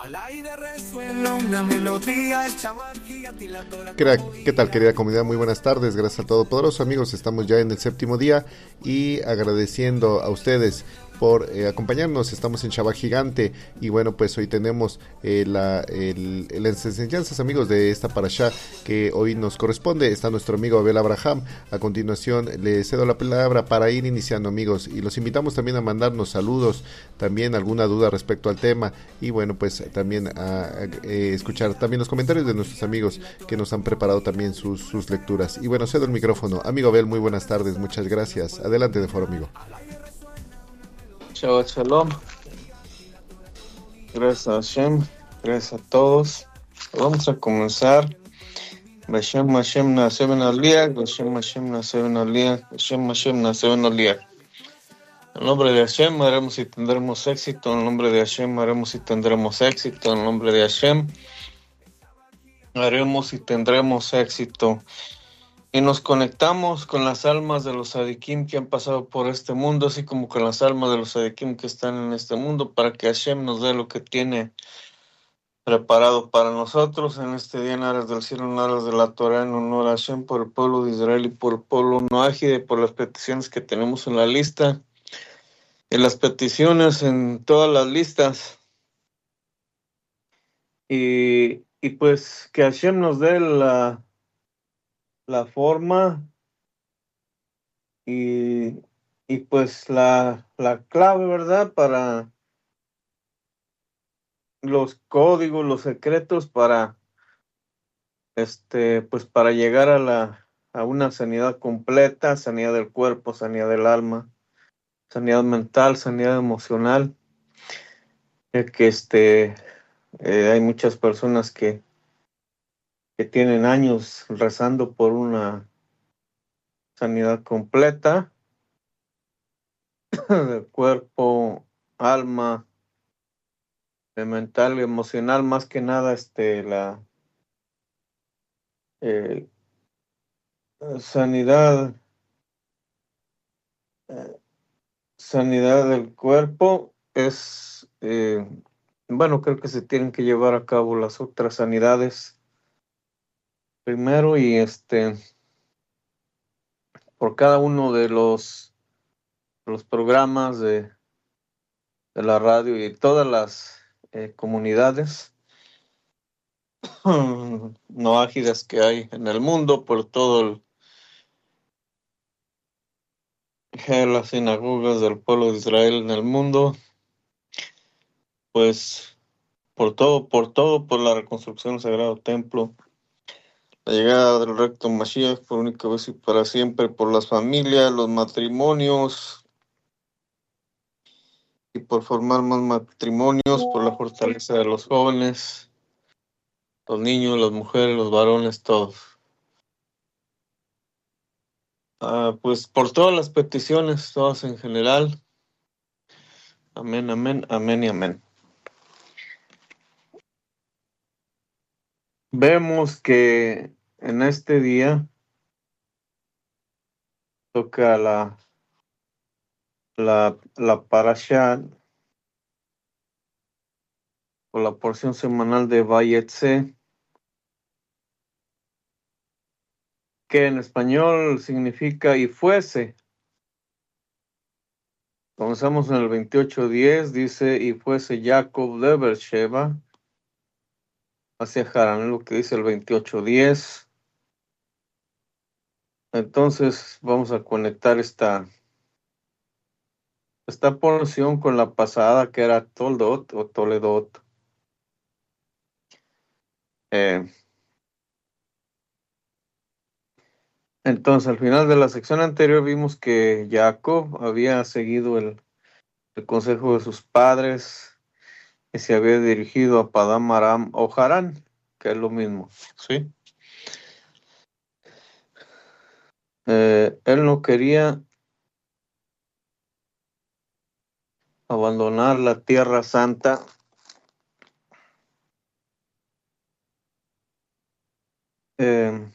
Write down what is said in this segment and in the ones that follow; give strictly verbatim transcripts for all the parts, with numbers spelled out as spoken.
Crack, ¿qué tal, querida comunidad? Muy buenas tardes, gracias al Todopoderoso. Amigos, estamos ya en el séptimo día y agradeciendo a ustedes por eh, acompañarnos. Estamos en Shabbat Gigante y bueno, pues hoy tenemos eh, la, el, las enseñanzas, amigos, de esta parashá que hoy nos corresponde. Está nuestro amigo Abel Abraham. A continuación le cedo la palabra para ir iniciando, amigos, y los invitamos también a mandarnos saludos, también alguna duda respecto al tema y bueno, pues también a, a eh, escuchar también los comentarios de nuestros amigos que nos han preparado también sus, sus lecturas. Y bueno, cedo el micrófono. Amigo Abel, muy buenas tardes, muchas gracias. Adelante de foro, amigo. Shabbat Shalom, gracias a Hashem, gracias a todos. Vamos a comenzar. Bashem Hashem nace ben Aliach, Bashem Hashem nace ben Aliach, Bashem Hashem nace ben Aliach. En el nombre de Hashem haremos y tendremos éxito, en el nombre de Hashem haremos y tendremos éxito, en el nombre de Hashem haremos y tendremos éxito. Y nos conectamos con las almas de los sadikim que han pasado por este mundo, así como con las almas de los sadikim que están en este mundo, para que Hashem nos dé lo que tiene preparado para nosotros en este día, en aras del cielo, en aras de la Torah, en honor a Hashem, por el pueblo de Israel y por el pueblo noágide, por las peticiones que tenemos en la lista, y las peticiones en todas las listas, y, y pues que Hashem nos dé la, la forma y, y pues la, la clave, ¿verdad? Para los códigos, los secretos para este, pues para llegar a la, a una sanidad completa, sanidad del cuerpo, sanidad del alma, sanidad mental, sanidad emocional, ya que este, eh, hay muchas personas que, que tienen años rezando por una sanidad completa del cuerpo, alma, eh, mental y emocional, más que nada este, la eh, sanidad, eh, sanidad del cuerpo es, eh, bueno, creo que se tienen que llevar a cabo las otras sanidades primero y este, por cada uno de los, los programas de, de la radio y todas las eh, comunidades no ágidas que hay en el mundo, por todo el, las sinagogas del pueblo de Israel en el mundo, pues por todo, por todo, por la reconstrucción del Sagrado Templo, la llegada del recto Mashiach por única vez y para siempre, por las familias, los matrimonios y por formar más matrimonios, por la fortaleza de los jóvenes, los niños, las mujeres, los varones, todos. Ah, pues por todas las peticiones, todas en general. Amén, amén, amén y amén. Vemos que en este día toca la, la, la parashá o la porción semanal de Vayetse, que en español significa y fuese. Comenzamos en el veintiocho diez, dice, y fuese Jacob de Beersheba hacia Harán, lo que dice el veintiocho diez. Entonces vamos a conectar esta, esta porción con la pasada que era Toldot o Toledot. Eh, entonces al final de la sección anterior vimos que Jacob había seguido el, el consejo de sus padres y se había dirigido a Padam Aram o Harán, que es lo mismo, ¿sí? Eh, él no quería abandonar la Tierra Santa. Eh,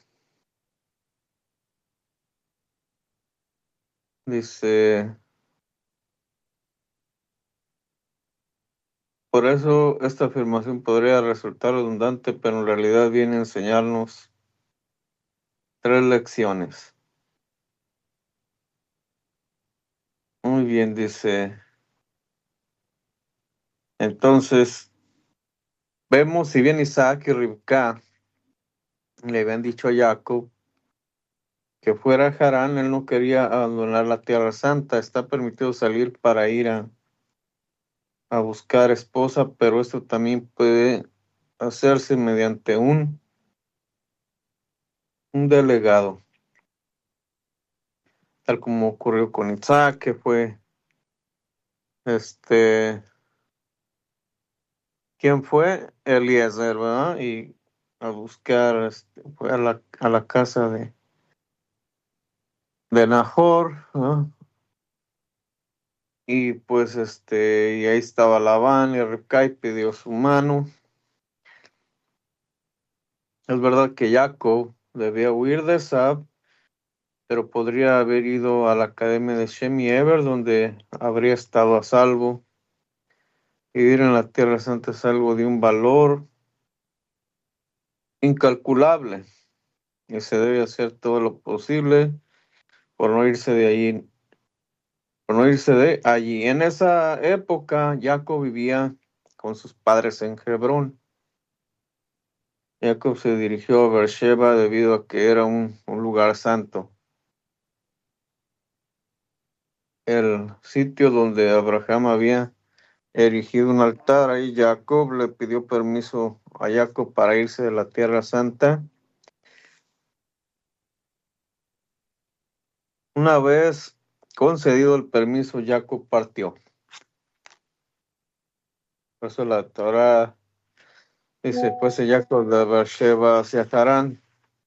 dice, por eso esta afirmación podría resultar redundante, pero en realidad viene a enseñarnos tres lecciones. Muy bien, dice. Entonces, vemos si bien Isaac y Rivka le habían dicho a Jacob que fuera a Harán, él no quería abandonar la tierra santa. Está permitido salir para ir a, a buscar esposa, pero esto también puede hacerse mediante un, un delegado, tal como ocurrió con Isaac, que fue este, ¿quién fue? Eliezer, ¿verdad? Y a buscar, este, fue a la, a la casa de, de Nahor, ¿no? Y pues este, y ahí estaba Labán y Rivka y pidió su mano. Es verdad que Jacob debía huir de Esab, pero podría haber ido a la academia de Shem y Eber, donde habría estado a salvo. Vivir en la Tierra Santa es algo de un valor incalculable y se debe hacer todo lo posible por no irse de allí, por no irse de allí. En esa época, Jacob vivía con sus padres en Hebrón. Jacob se dirigió a Beersheba debido a que era un, un lugar santo, el sitio donde Abraham había erigido un altar. Ahí Jacob le pidió permiso a Jacob para irse de la Tierra Santa. Una vez concedido el permiso, Jacob partió. Por eso la Torah dice, fuese Jacob de Beersheba hacia Harán.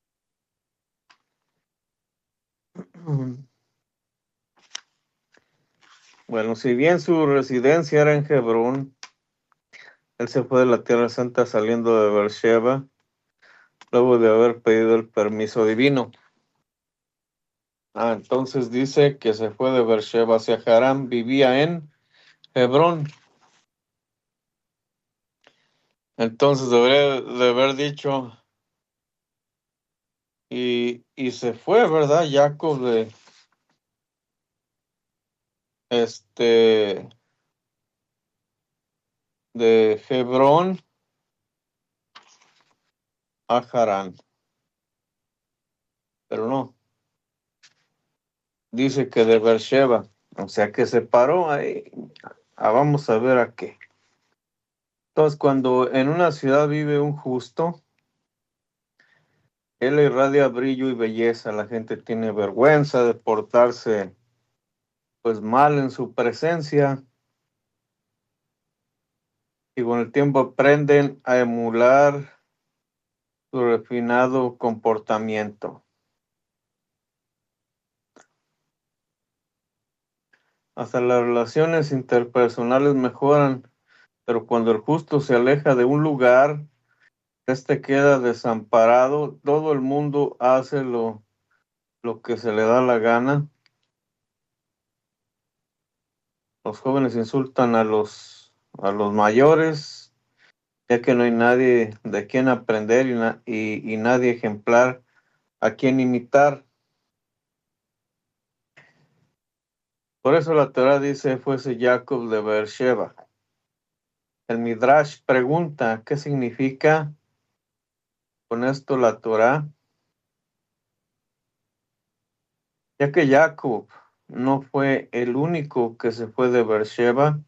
Bueno, si bien su residencia era en Hebrón, él se fue de la Tierra Santa saliendo de Beersheba, luego de haber pedido el permiso divino. Ah, entonces dice que se fue de Beersheba hacia Harán, vivía en Hebrón. Entonces debería de haber dicho, y, y se fue, ¿verdad? Jacob de este de Hebrón a Harán. Pero no, dice que de Beersheba, o sea que se paró ahí. Ah, vamos a ver a qué. Entonces, cuando en una ciudad vive un justo, él irradia brillo y belleza. La gente tiene vergüenza de portarse pues mal en su presencia y con el tiempo aprenden a emular su refinado comportamiento. Hasta las relaciones interpersonales mejoran, pero cuando el justo se aleja de un lugar, este queda desamparado. Todo el mundo hace lo, lo que se le da la gana. Los jóvenes insultan a los, a los mayores, ya que no hay nadie de quien aprender y, na- y, y nadie ejemplar a quien imitar. Por eso la Torah dice, fuese Jacob de Beersheba. El Midrash pregunta, ¿qué significa con esto la Torah? Ya que Jacob no fue el único que se fue de Beersheba,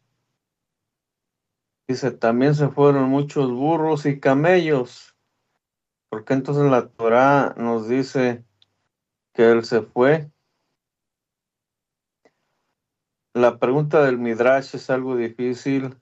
dice, también se fueron muchos burros y camellos. ¿Por qué entonces la Torah nos dice que él se fue? La pregunta del Midrash es algo difícil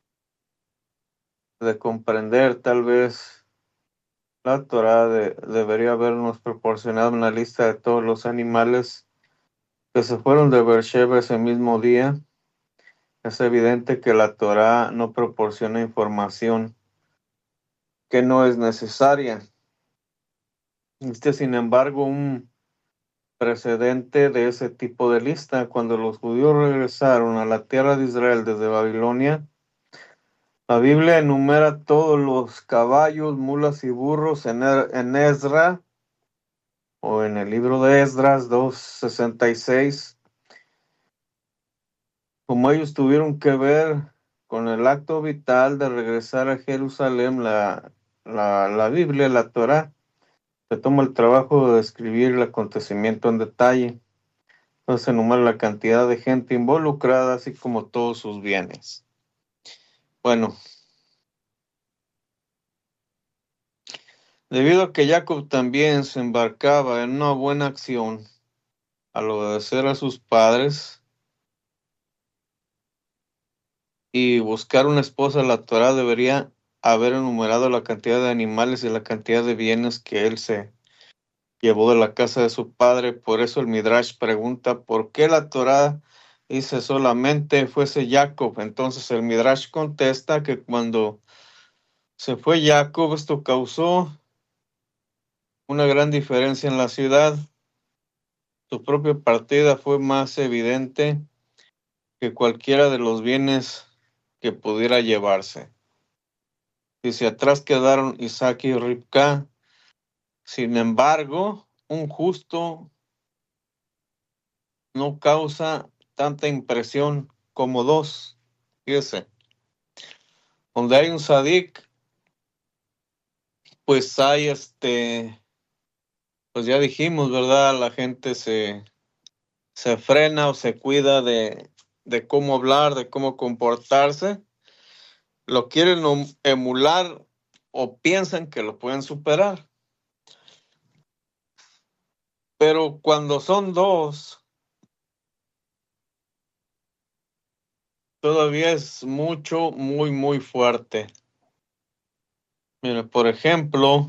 de comprender. Tal vez la Torah de- debería habernos proporcionado una lista de todos los animales que se fueron de Beersheba ese mismo día. Es evidente que la Torah no proporciona información que no es necesaria. Este, sin embargo, un precedente de ese tipo de lista. Cuando los judíos regresaron a la tierra de Israel desde Babilonia, La Biblia enumera todos los caballos, mulas y burros en, Er- en Ezra o en el libro de Esdras dos sesenta y seis, como ellos tuvieron que ver con el acto vital de regresar a Jerusalén. La, la, la Biblia, la Torá, se toma el trabajo de describir el acontecimiento en detalle. Entonces enumera la cantidad de gente involucrada, así como todos sus bienes. Bueno, debido a que Jacob también se embarcaba en una buena acción al obedecer a sus padres y buscar una esposa, la Torá debería haber enumerado la cantidad de animales y la cantidad de bienes que él se llevó de la casa de su padre. Por eso el Midrash pregunta, ¿por qué la Torá dice solamente fuese Jacob? Entonces el Midrash contesta que cuando se fue Jacob, esto causó una gran diferencia en la ciudad. Su propia partida fue más evidente que cualquiera de los bienes que pudiera llevarse. Dice, atrás quedaron Isaac y Ribca. Sin embargo, un justo no causa tanta impresión como dos. Fíjese, donde hay un sadik, pues hay este, pues ya dijimos, ¿verdad? La gente se, se frena o se cuida de, de cómo hablar, de cómo comportarse. Lo quieren om- emular o piensan que lo pueden superar. Pero cuando son dos, todavía es mucho, muy, muy fuerte. Mira, por ejemplo,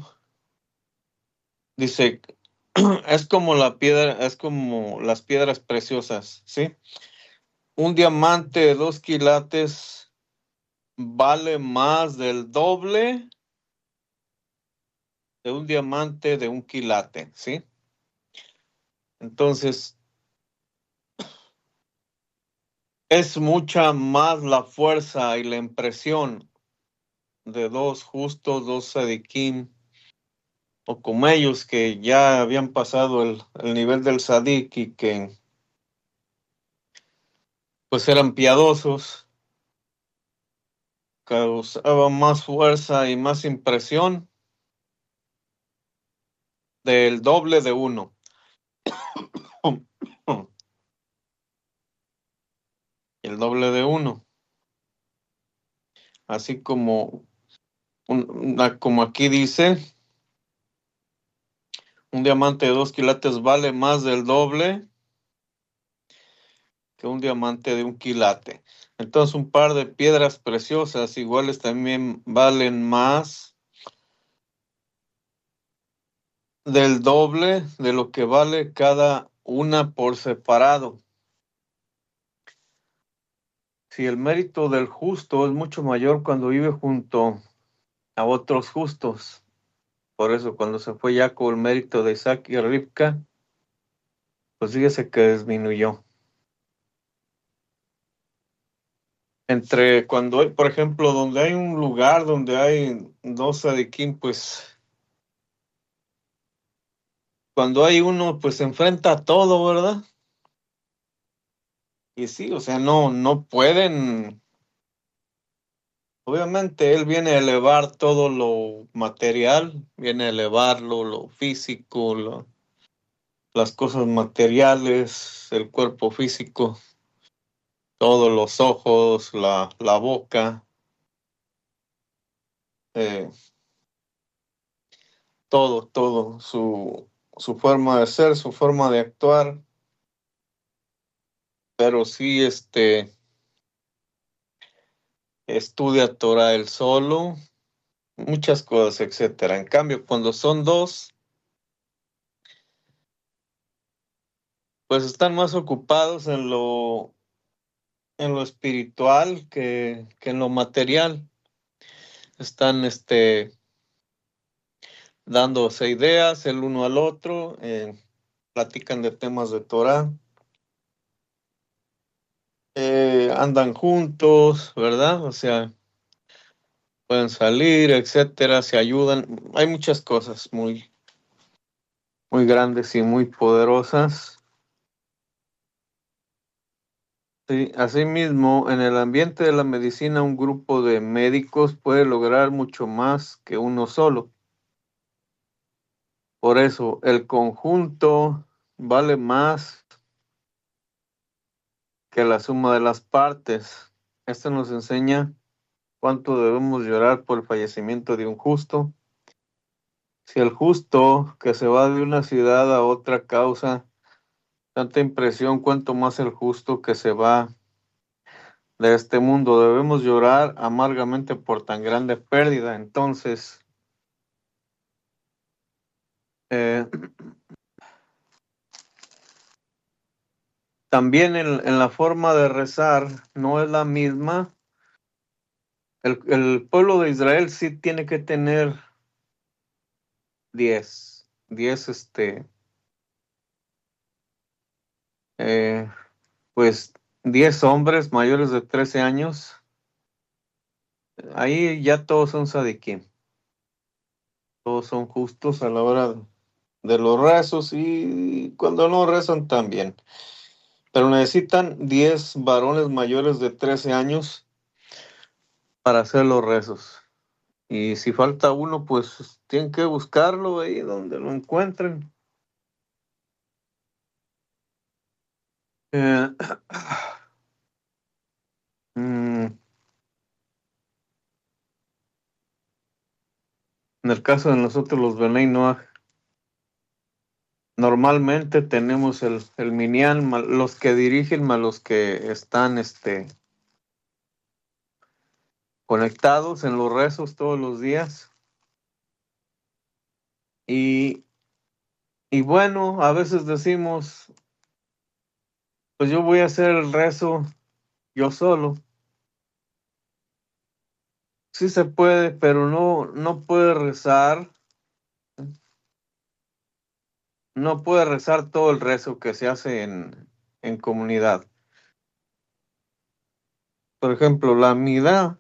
dice, es como la piedra, es como las piedras preciosas, ¿sí? Un diamante de dos quilates vale más del doble de un diamante de un quilate, ¿sí? Entonces, es mucha más la fuerza y la impresión de dos justos, dos sadiquín, o como ellos que ya habían pasado el, el nivel del sadik y que pues eran piadosos, causaban más fuerza y más impresión del doble de uno. El doble de uno. Así como, un- una- como aquí dice, un diamante de dos quilates vale más del doble que un diamante de un quilate. Entonces un par de piedras preciosas iguales también valen más del doble de lo que vale cada una por separado. Si el mérito del justo es mucho mayor cuando vive junto a otros justos. Por eso cuando se fue Jacob, el mérito de Isaac y Ribca, pues fíjese que disminuyó. Entre cuando hay, por ejemplo, donde hay un lugar donde hay dos sadiquín, pues cuando hay uno, pues se enfrenta a todo, ¿verdad? Y sí, o sea, no, no pueden. Obviamente él viene a elevar todo lo material, viene a elevarlo, lo físico, lo- las cosas materiales, el cuerpo físico, todos los ojos, la, la boca, eh, todo, todo, su, su forma de ser, su forma de actuar, pero sí, este, estudia Torah él solo, muchas cosas, etcétera. En cambio, cuando son dos, pues están más ocupados en lo, en lo espiritual que, que en lo material. Están, este, dándose ideas el uno al otro, eh, platican de temas de Torah, eh, andan juntos, ¿verdad? O sea, pueden salir, etcétera, se ayudan. Hay muchas cosas muy, muy grandes y muy poderosas. Sí, asimismo, en el ambiente de la medicina, un grupo de médicos puede lograr mucho más que uno solo. Por eso, el conjunto vale más que la suma de las partes. Esto nos enseña cuánto debemos llorar por el fallecimiento de un justo. Si el justo que se va de una ciudad a otra causa tanta impresión, cuanto más el justo que se va de este mundo. Debemos llorar amargamente por tan grande pérdida. Entonces, eh, también en, en la forma de rezar no es la misma. El, el pueblo de Israel sí tiene que tener diez, diez, este, eh, pues diez hombres mayores de trece años. Ahí ya todos son sadiquín, todos son justos a la hora de los rezos y cuando no rezan también. Pero necesitan diez varones mayores de trece años para hacer los rezos. Y si falta uno, pues tienen que buscarlo ahí donde lo encuentren. Eh, mm, en el caso de nosotros los Benei Noach, normalmente tenemos el, el Minyan, ma- los que dirigen más los que están este, conectados en los rezos todos los días. Y, y bueno, a veces decimos, pues yo voy a hacer el rezo yo solo. Sí se puede, pero no, no puede rezar, no puede rezar todo el rezo que se hace en, en comunidad. Por ejemplo, la amida,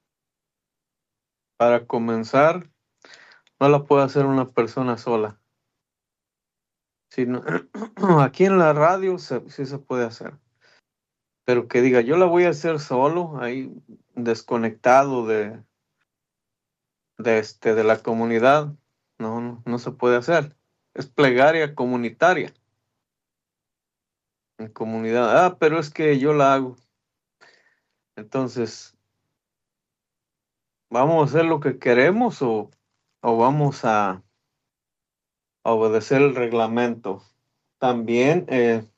para comenzar, no la puede hacer una persona sola. Sino, aquí en la radio se- sí se puede hacer. Pero que diga, yo la voy a hacer solo, ahí desconectado de, de, este, de la comunidad, no, no, no se puede hacer. Es plegaria comunitaria en comunidad. Ah, pero es que yo la hago. Entonces, ¿vamos a hacer lo que queremos o, o vamos a, a obedecer el reglamento? También eh,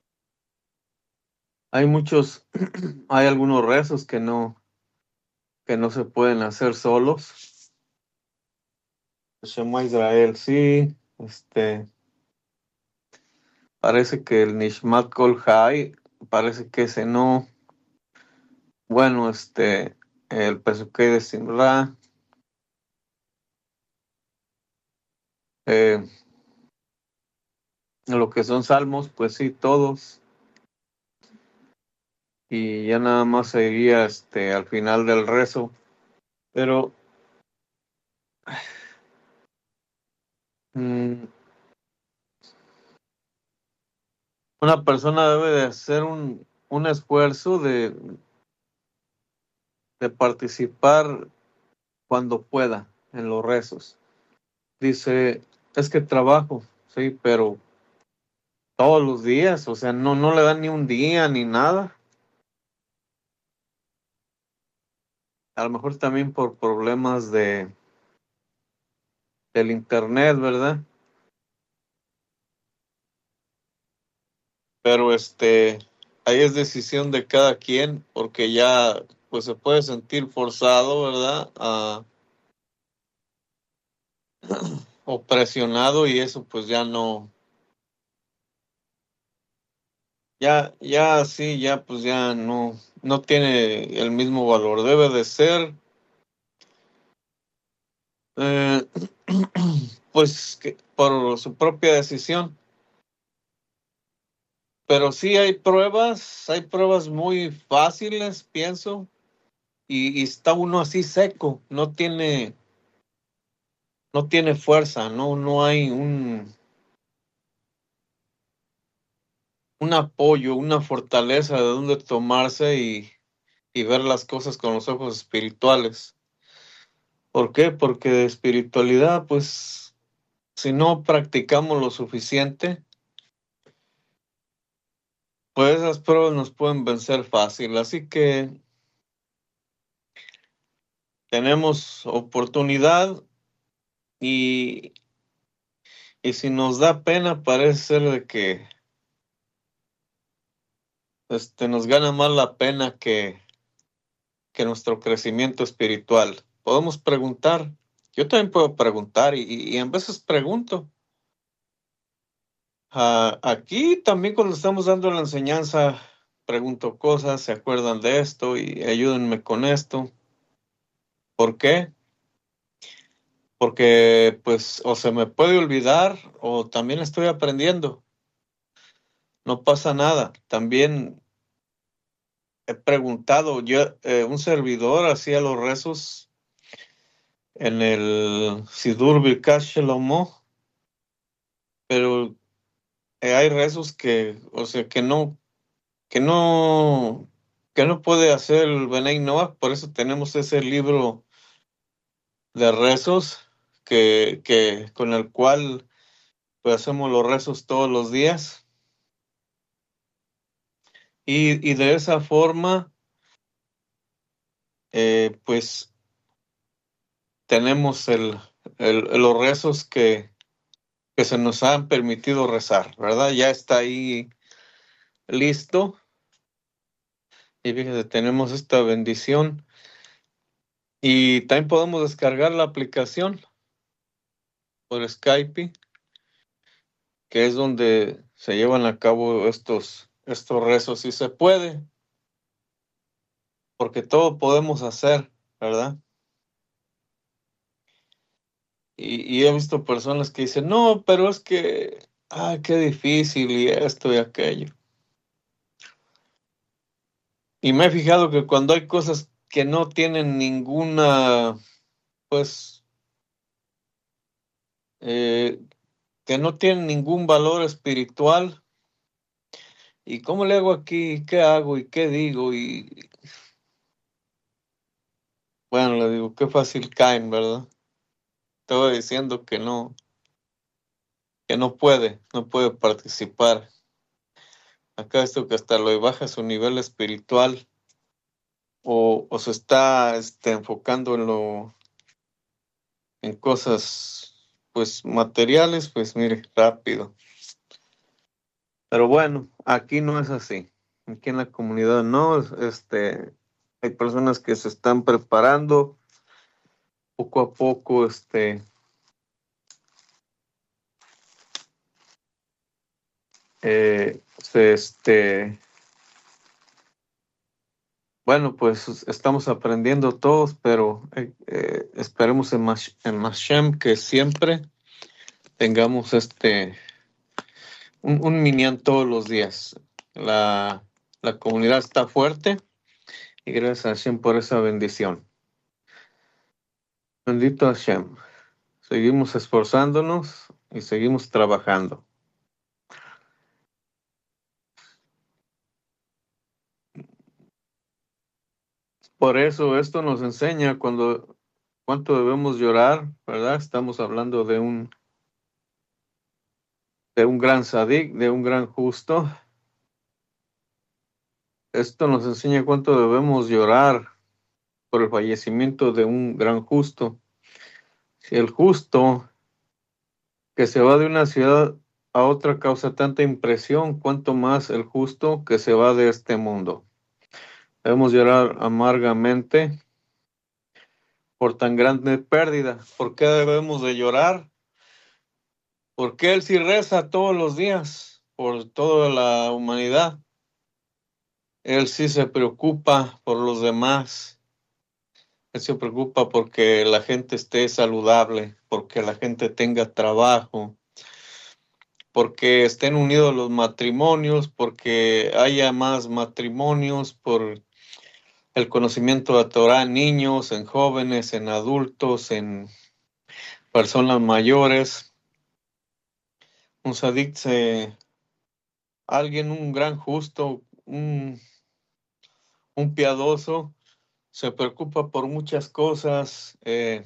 hay muchos, hay algunos rezos que no, que no se pueden hacer solos. Shema Israel, sí, este, parece que el Nishmat Kol Hai, parece que ese no. Bueno, este, el Pesukei de Simra, eh, lo que son salmos, pues sí, todos. Y ya nada más seguía este, al final del rezo. Pero mm, una persona debe de hacer un, un esfuerzo de, de participar cuando pueda en los rezos. Dice, es que trabajo, sí, pero todos los días, o sea, no, no le dan ni un día ni nada. A lo mejor también por problemas de, del internet, ¿verdad? Pero este, ahí es decisión de cada quien, porque ya pues se puede sentir forzado, ¿verdad? A, o presionado y eso pues ya no, ya, ya sí, ya pues ya no, no tiene el mismo valor. Debe de ser, eh, pues que por su propia decisión. Pero sí hay pruebas, hay pruebas muy fáciles, pienso, y, y está uno así seco, no tiene, no tiene fuerza, no, no hay un, un apoyo, una fortaleza de donde tomarse y, y ver las cosas con los ojos espirituales. ¿Por qué? Porque de espiritualidad, pues, si no practicamos lo suficiente, pues esas pruebas nos pueden vencer fácil. Así que tenemos oportunidad y, y si nos da pena, parece ser de que este, nos gana más la pena que, que nuestro crecimiento espiritual. Podemos preguntar. Yo también puedo preguntar y, y en veces pregunto. Ah, aquí también cuando estamos dando la enseñanza, pregunto cosas, ¿se acuerdan de esto? Y ayúdenme con esto. ¿Por qué? Porque pues o se me puede olvidar o también estoy aprendiendo. No pasa nada. También he preguntado, yo, eh, un servidor hacía los rezos en el Sidur Birkat Shlomo, pero eh, hay rezos que, o sea, que no, que no, que no puede hacer el Benay Noach, por eso tenemos ese libro de rezos que, que con el cual pues, hacemos los rezos todos los días. Y, y de esa forma, eh, pues tenemos el, el, los rezos que, que se nos han permitido rezar, ¿verdad? Ya está ahí listo. Y fíjate, tenemos esta bendición. Y también podemos descargar la aplicación por Skype, que es donde se llevan a cabo estos, estos rezos, si se puede, porque todo podemos hacer, ¿verdad? Y, y he visto personas que dicen, no, pero es que, ah, qué difícil y esto y aquello. Y me he fijado que cuando hay cosas que no tienen ninguna, pues, eh, que no tienen ningún valor espiritual, ¿y cómo le hago aquí? ¿Qué hago? ¿Y qué digo? Y bueno, le digo, qué fácil caen, ¿verdad? Estaba diciendo que no, que no puede, no puede participar. Acá esto que hasta lo baja su nivel espiritual o, o se está este, enfocando en lo, en cosas, pues, materiales, pues, mire, rápido. Pero bueno, aquí no es así. Aquí en la comunidad no, este, hay personas que se están preparando poco a poco, este, eh, se, este, bueno, pues estamos aprendiendo todos, pero eh, eh, esperemos en, Mash, en Mashem que siempre tengamos este un, un minyan todos los días. La, la comunidad está fuerte y gracias a Hashem por esa bendición. Bendito Hashem. Seguimos esforzándonos y seguimos trabajando. Por eso esto nos enseña cuando cuánto debemos llorar, ¿verdad? Estamos hablando de un de un gran sadik, de un gran justo. Esto nos enseña cuánto debemos llorar por el fallecimiento de un gran justo. Si el justo que se va de una ciudad a otra causa tanta impresión, cuanto más el justo que se va de este mundo. Debemos llorar amargamente por tan grande pérdida. ¿Por qué debemos de llorar? Porque Él sí reza todos los días por toda la humanidad. Él sí se preocupa por los demás. Él se preocupa porque la gente esté saludable, porque la gente tenga trabajo, porque estén unidos los matrimonios, porque haya más matrimonios, por, el conocimiento de la Torah en niños, en jóvenes, en adultos, en personas mayores. Un sadik se, alguien, un gran justo, un, un piadoso, se preocupa por muchas cosas. Eh,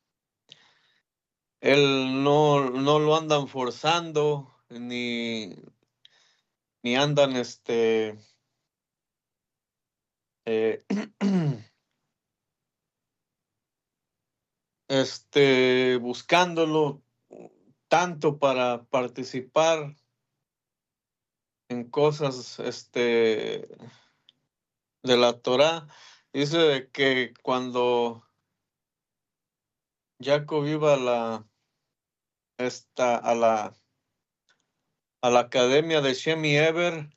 él no, no lo andan forzando, ni, ni andan este, eh, este, buscándolo tanto para participar en cosas este, de la Torah. Dice que cuando Jacob iba a la, esta, a la, a la academia de Shemi Eber,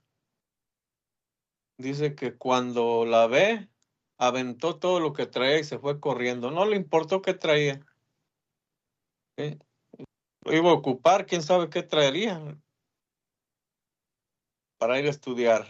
dice que cuando la ve, aventó todo lo que traía y se fue corriendo. No le importó qué traía. ¿Sí? Iba a ocupar, quién sabe qué traería para ir a estudiar.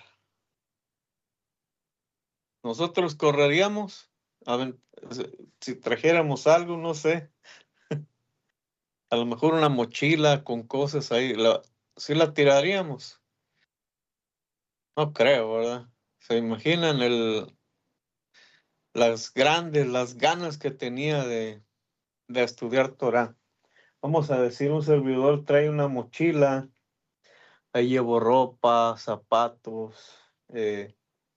Nosotros correríamos, a ver, si trajéramos algo, no sé, a lo mejor una mochila con cosas ahí, la, sí la tiraríamos. No creo, ¿verdad? ¿Se imaginan el, las grandes, las ganas que tenía de, de estudiar Torah? Vamos a decir, un servidor trae una mochila, ahí llevo ropa, zapatos, eh,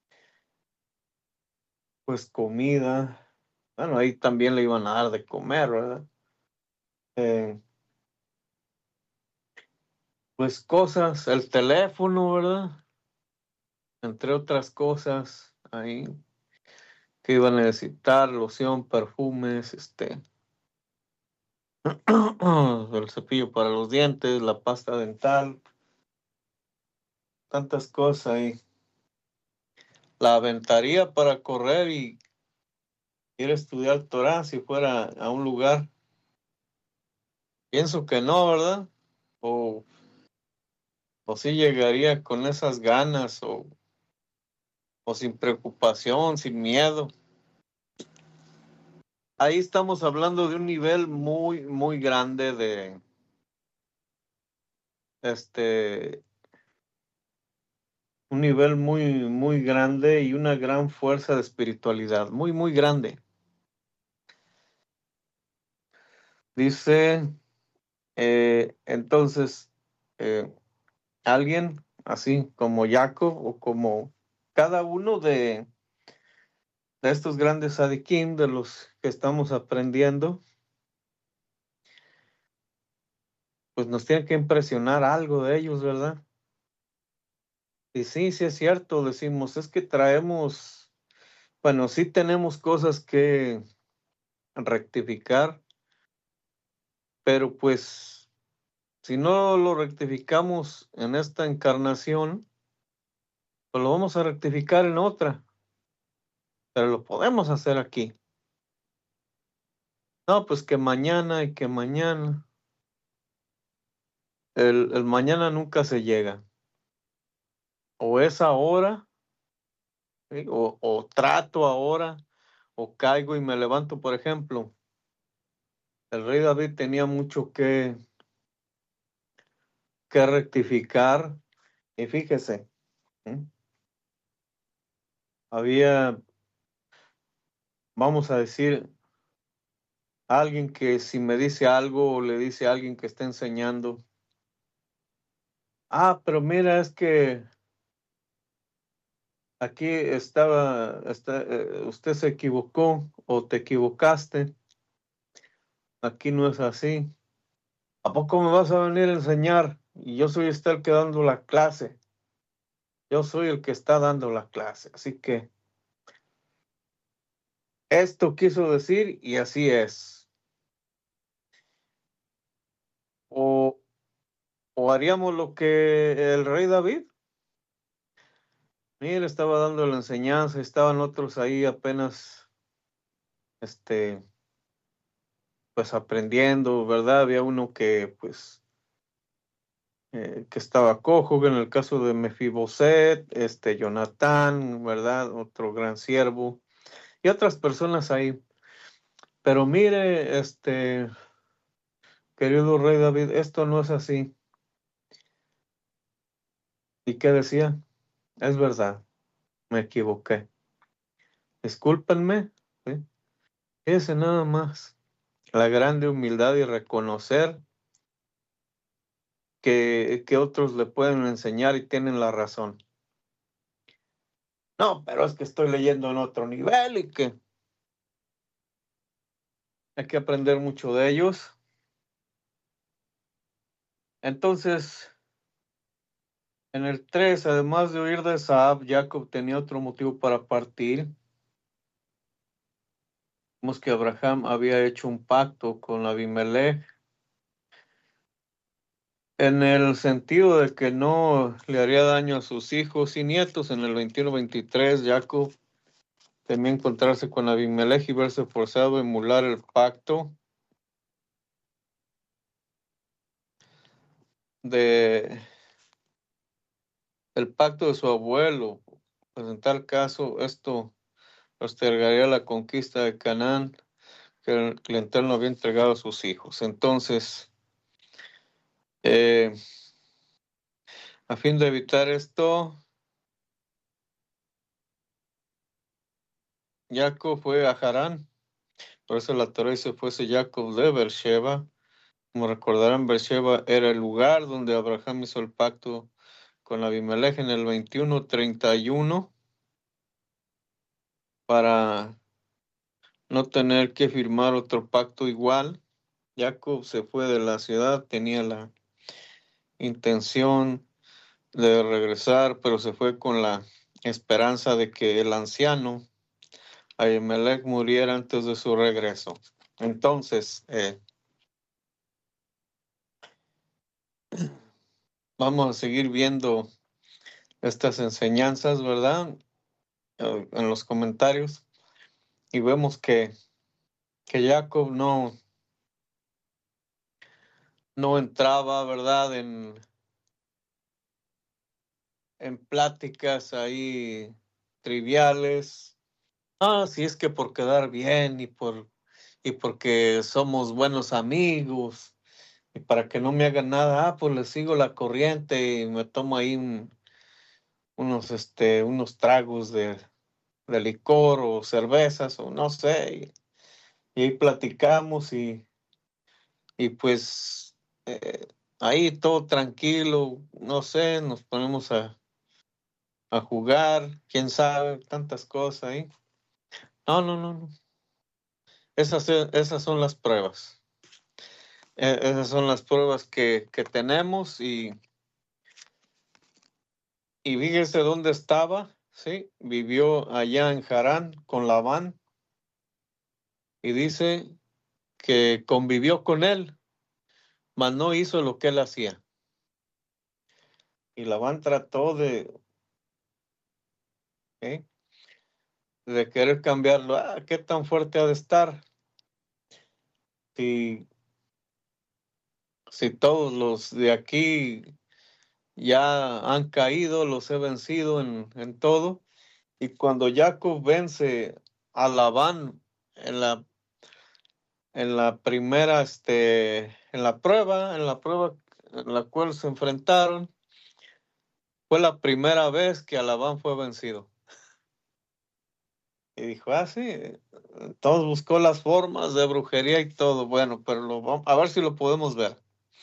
pues comida. Bueno, ahí también le iban a dar de comer, ¿verdad? Eh, pues cosas, el teléfono, ¿verdad? Entre otras cosas, ahí que iban a necesitar, loción, perfumes, este, el cepillo para los dientes, la pasta dental, tantas cosas ahí. La aventaría para correr y ir a estudiar Torah si fuera a un lugar. Pienso que no, ¿verdad? O, o sí llegaría con esas ganas o, o sin preocupación, sin miedo. Ahí estamos hablando de un nivel muy, muy grande de, este, un nivel muy, muy grande y una gran fuerza de espiritualidad, muy, muy grande. Dice, eh, entonces, eh, alguien así como Jacob o como cada uno de, de estos grandes sadiquín de los que estamos aprendiendo, pues nos tiene que impresionar algo de ellos, ¿verdad? Y sí, sí es cierto, decimos, es que traemos, bueno, sí tenemos cosas que rectificar, pero pues si no lo rectificamos en esta encarnación, pues lo vamos a rectificar en otra, pero lo podemos hacer aquí. No, pues que mañana y que mañana. El, el mañana nunca se llega. O es ahora, ¿sí? o, o trato ahora, o caigo y me levanto. Por ejemplo, el rey David tenía mucho que, que rectificar. Y fíjese, ¿sí? Había, vamos a decir, alguien que si me dice algo o le dice a alguien que está enseñando, ah, pero mira, es que aquí estaba, está, eh, usted se equivocó o te equivocaste, aquí no es así. ¿A poco me vas a venir a enseñar? Y yo soy este el que dando la clase. Yo soy el que está dando la clase. Así que esto quiso decir y así es. O, o haríamos lo que el rey David. Mira, estaba dando la enseñanza, estaban otros ahí apenas, este, pues aprendiendo, ¿verdad? Había uno que, pues, eh, que estaba cojo, en el caso de Mefiboset, este, Jonatán, ¿verdad? Otro gran siervo. y otras personas ahí. Pero mire, este, querido rey David, esto no es así. ¿Y qué decía? Es verdad, me equivoqué. Discúlpenme, ¿sí? Ese nada más. La grande humildad y reconocer que, que otros le pueden enseñar y tienen la razón. No, pero es que estoy leyendo en otro nivel y que hay que aprender mucho de ellos. Entonces, en el tres, además de huir de Saab, Jacob tenía otro motivo para partir. Vemos que Abraham había hecho un pacto con Abimelech en el sentido de que no le haría daño a sus hijos y nietos. En el veintiuno veintitrés, Jacob temía encontrarse con Abimelech y verse forzado a emular el pacto de el pacto de su abuelo. Pues en tal caso, esto postergaría la conquista de Canaán que el, que el Eterno había entregado a sus hijos. Entonces, eh, a fin de evitar esto, Jacob fue a Harán. Por eso la Torah dice fuese Jacob de Beersheba. Como recordarán, Beersheba era el lugar donde Abraham hizo el pacto con Abimelech en el veintiuno treinta y uno para no tener que firmar otro pacto igual. Jacob se fue de la ciudad, tenía la intención de regresar, pero se fue con la esperanza de que el anciano Abimelech muriera antes de su regreso. Entonces, eh, vamos a seguir viendo estas enseñanzas, ¿verdad? Eh, en los comentarios, y vemos que, que Jacob no, no entraba, ¿verdad? En, en pláticas ahí triviales. Ah, si es que por quedar bien y por y porque somos buenos amigos y para que no me hagan nada, ah, pues le sigo la corriente y me tomo ahí un, unos este unos tragos de, de licor o cervezas o no sé y, y ahí platicamos y y pues eh, ahí todo tranquilo, no sé, nos ponemos a, a jugar, quién sabe, tantas cosas ahí. No, no, no, no. Esas, esas son las pruebas. Eh, esas son las pruebas que, que tenemos y, y fíjese dónde estaba, ¿sí? Vivió allá en Harán con Labán y dice que convivió con él, mas no hizo lo que él hacía. Y Labán trató de, ¿eh? de querer cambiarlo. Ah, ¿qué tan fuerte ha de estar? Si, si todos los de aquí ya han caído, los he vencido en, en todo. Y cuando Jacob vence a Labán en la, en la primera, este, en la prueba, en la prueba en la cual se enfrentaron, fue la primera vez que a Labán fue vencido. Y dijo, ah, sí, todos buscó las formas de brujería y todo. Bueno, pero lo vamos, a ver si lo podemos ver.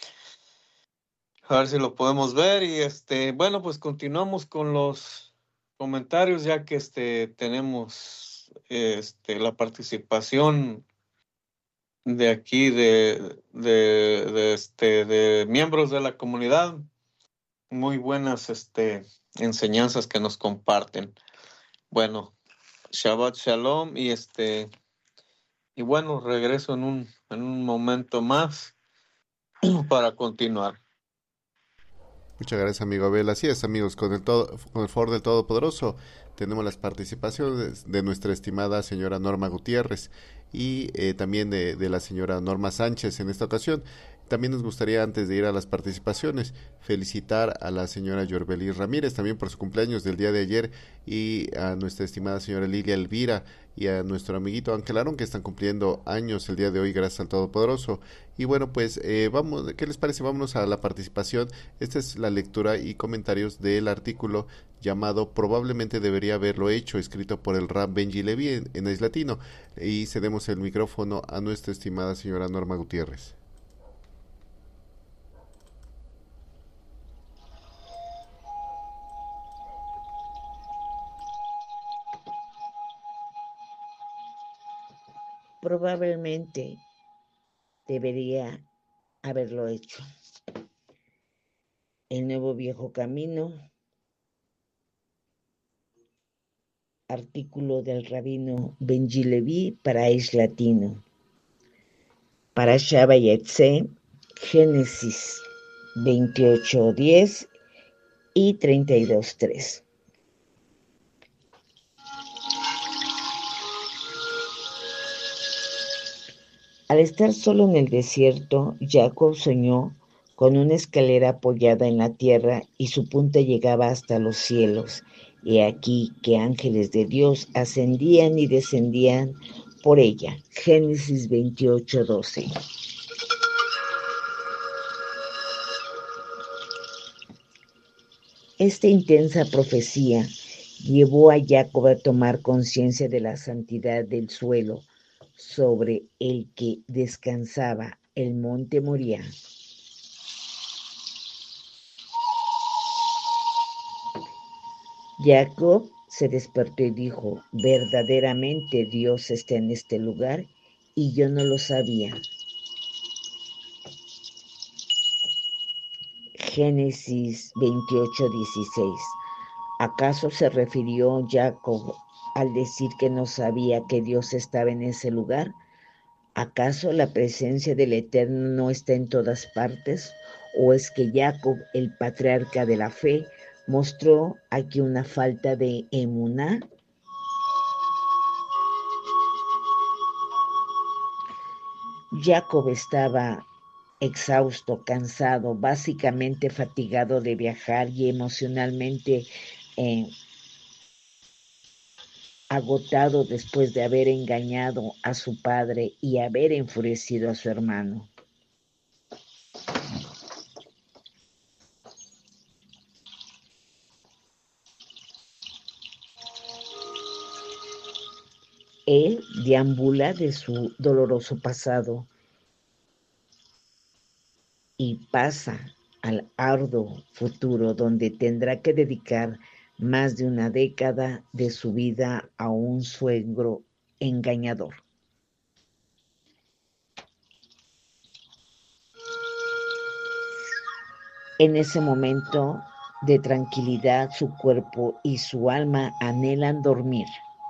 A ver si lo podemos ver. Y este, bueno, pues continuamos con los comentarios, ya que este tenemos este la participación de aquí de, de, de, este, de miembros de la comunidad, muy buenas este, enseñanzas que nos comparten. Bueno, Shabbat Shalom y este y bueno, regreso en un, en un momento más para continuar. Muchas gracias, amigo Abel. Así es, amigos, con el, todo, con el favor del Todopoderoso tenemos las participaciones de nuestra estimada señora Norma Gutiérrez y eh, también de, de la señora Norma Sánchez en esta ocasión, También nos gustaría, antes de ir a las participaciones, felicitar a la señora Yorbeli Ramírez también por su cumpleaños del día de ayer, y a nuestra estimada señora Lilia Elvira y a nuestro amiguito Ángel Arón, que están cumpliendo años el día de hoy, gracias al Todopoderoso. Y bueno, pues eh, vamos, ¿qué les parece? Vámonos a la participación. Esta es la lectura y comentarios del artículo llamado "Probablemente debería haberlo hecho", escrito por el Rab Benji Levi en, en Es Latino, y cedemos el micrófono a nuestra estimada señora Norma Gutiérrez. Probablemente debería haberlo hecho. El nuevo viejo camino, artículo del rabino Benji Levi para Es Latino. Parashá Vayetze, Génesis veintiocho diez y treinta y dos tres. Al estar solo en el desierto, Jacob soñó con una escalera apoyada en la tierra y su punta llegaba hasta los cielos. Y aquí que ángeles de Dios ascendían y descendían por ella. Génesis veintiocho doce. Esta intensa profecía llevó a Jacob a tomar conciencia de la santidad del suelo sobre el que descansaba el monte Moría. Jacob se despertó y dijo: verdaderamente Dios está en este lugar y yo no lo sabía. Génesis veintiocho dieciséis. ¿Acaso se refirió Jacob al decir que no sabía que Dios estaba en ese lugar? ¿Acaso la presencia del Eterno no está en todas partes? ¿O es que Jacob, el patriarca de la fe, mostró aquí una falta de emuná? Jacob estaba exhausto, cansado, básicamente fatigado de viajar y emocionalmente eh, agotado después de haber engañado a su padre y haber enfurecido a su hermano. Él deambula de su doloroso pasado y pasa al arduo futuro, donde tendrá que dedicar más de una década de su vida a un suegro engañador. En ese momento de tranquilidad, su cuerpo y su alma anhelan dormir.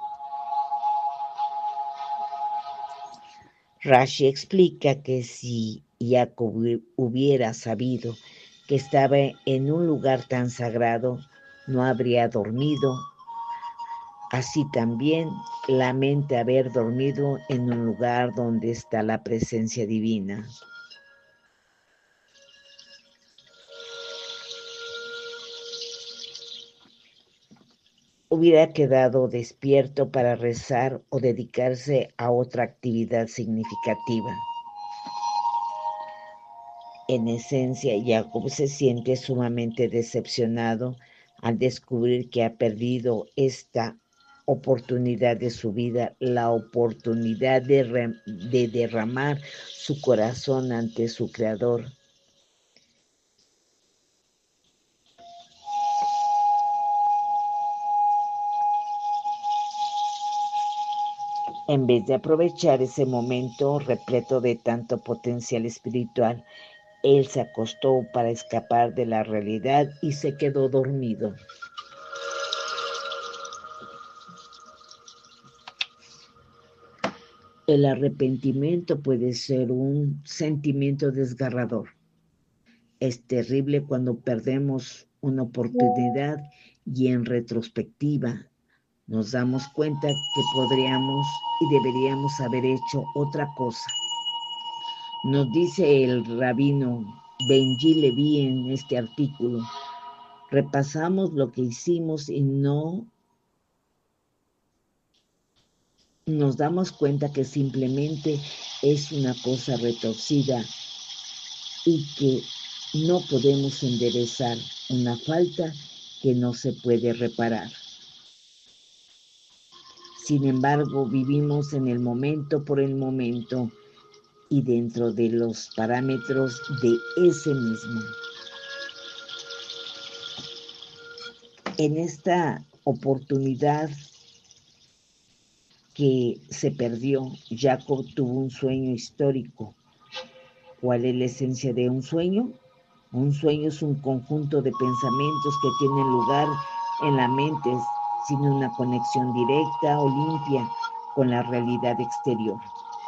Rashi explica que si Jacob hubiera sabido que estaba en un lugar tan sagrado, no habría dormido. Así también lamenta haber dormido en un lugar donde está la presencia divina. Hubiera quedado despierto para rezar o dedicarse a otra actividad significativa. En esencia, Jacob se siente sumamente decepcionado al descubrir que ha perdido esta oportunidad de su vida, la oportunidad de, re, de derramar su corazón ante su Creador. En vez de aprovechar ese momento repleto de tanto potencial espiritual, él se acostó para escapar de la realidad y se quedó dormido. El arrepentimiento puede ser un sentimiento desgarrador. Es terrible cuando perdemos una oportunidad y en retrospectiva nos damos cuenta que podríamos y deberíamos haber hecho otra cosa. Nos dice el rabino Benji Levi en este artículo: repasamos lo que hicimos y no nos damos cuenta que simplemente es una cosa retorcida y que no podemos enderezar, una falta que no se puede reparar. Sin embargo, vivimos en el momento por el momento y dentro de los parámetros de ese mismo. En esta oportunidad que se perdió, Jacob tuvo un sueño histórico. ¿Cuál es la esencia de un sueño? Un sueño es un conjunto de pensamientos que tienen lugar en la mente sin una conexión directa o limpia con la realidad exterior.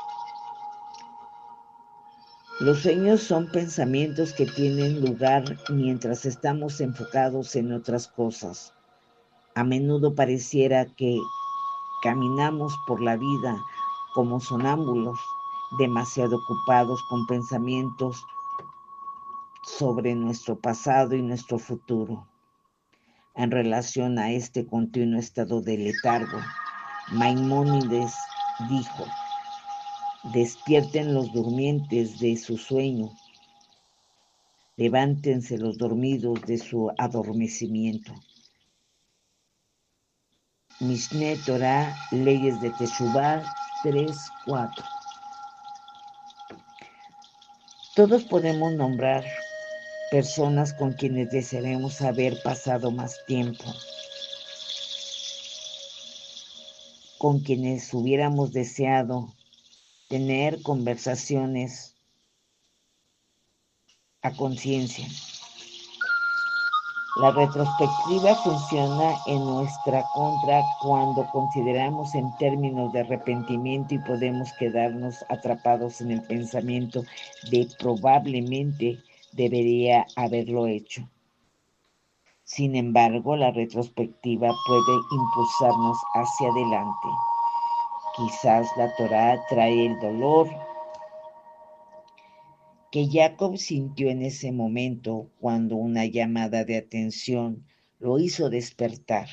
Los sueños son pensamientos que tienen lugar mientras estamos enfocados en otras cosas. A menudo pareciera que caminamos por la vida como sonámbulos, demasiado ocupados con pensamientos sobre nuestro pasado y nuestro futuro. En relación a este continuo estado de letargo, Maimónides dijo: despierten los durmientes de su sueño, levántense los dormidos de su adormecimiento. Mishneh Torah, Leyes de Teshuvah tres cuatro. Todos podemos nombrar personas con quienes desearemos haber pasado más tiempo, con quienes hubiéramos deseado tener conversaciones a conciencia. La retrospectiva funciona en nuestra contra cuando consideramos en términos de arrepentimiento y podemos quedarnos atrapados en el pensamiento de probablemente debería haberlo hecho. Sin embargo, la retrospectiva puede impulsarnos hacia adelante. Quizás la Torá trae el dolor que Jacob sintió en ese momento cuando una llamada de atención lo hizo despertar.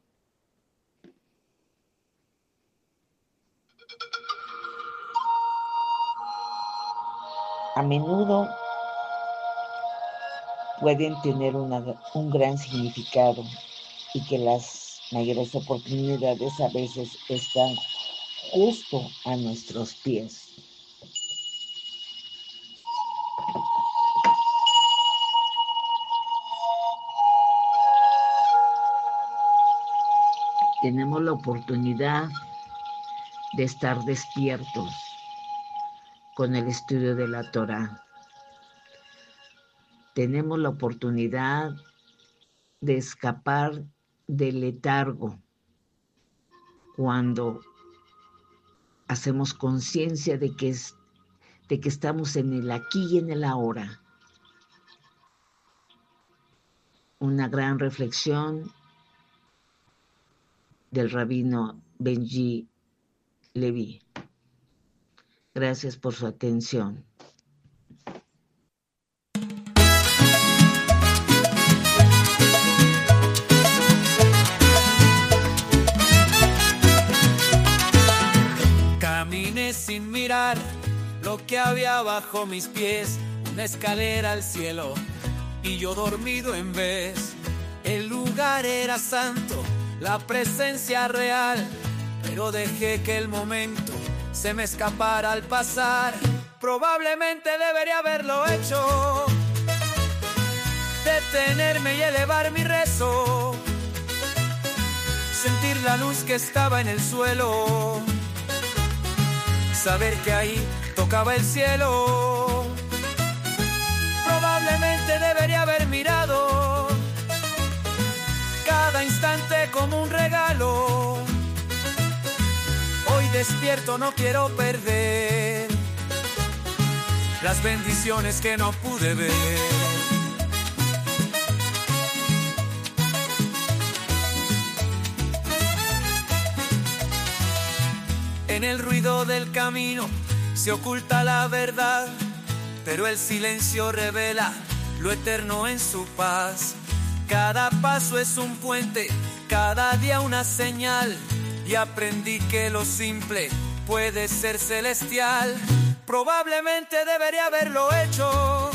A menudo pueden tener una, un gran significado y que las mayores oportunidades a veces están justo a nuestros pies. Tenemos la oportunidad de estar despiertos con el estudio de la Torá. Tenemos la oportunidad de escapar del letargo cuando hacemos conciencia de que es, de que estamos en el aquí y en el ahora. Una gran reflexión del rabino Benji Levi. Gracias por su atención. Caminé sin mirar lo que había bajo mis pies, una escalera al cielo y yo dormido en vez. El lugar era santo, la presencia real, pero dejé que el momento se me escapara al pasar. Probablemente debería haberlo hecho, detenerme y elevar mi rezo, sentir la luz que estaba en el suelo, saber que ahí tocaba el cielo. Probablemente debería haber mirado cada instante como un regalo. Hoy despierto, no quiero perder las bendiciones que no pude ver. En el ruido del camino se oculta la verdad. pero el silencio revela lo eterno en su paz. Cada paso es un puente, cada día una señal, y aprendí que lo simple puede ser celestial. Probablemente debería haberlo hecho,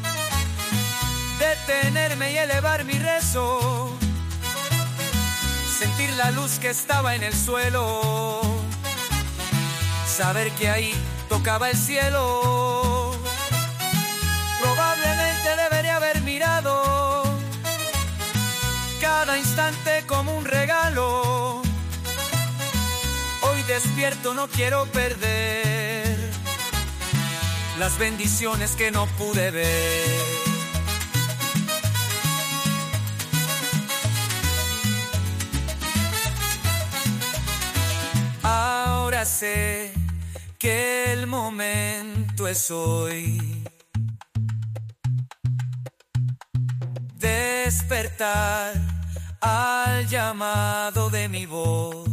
detenerme y elevar mi rezo, sentir la luz que estaba en el suelo, saber que ahí tocaba el cielo. Probablemente debería haber mirado cada instante como un regalo. Hoy despierto, no quiero perder las bendiciones que no pude ver. Ahora sé que el momento es hoy. Despertar al llamado de mi voz.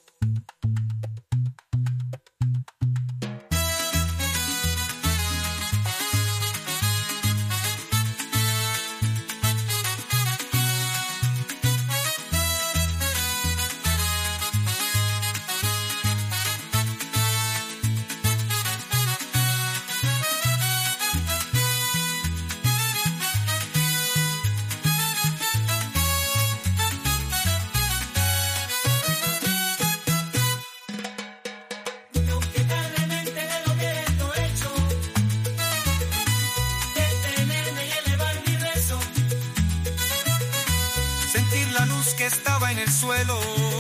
Suelo,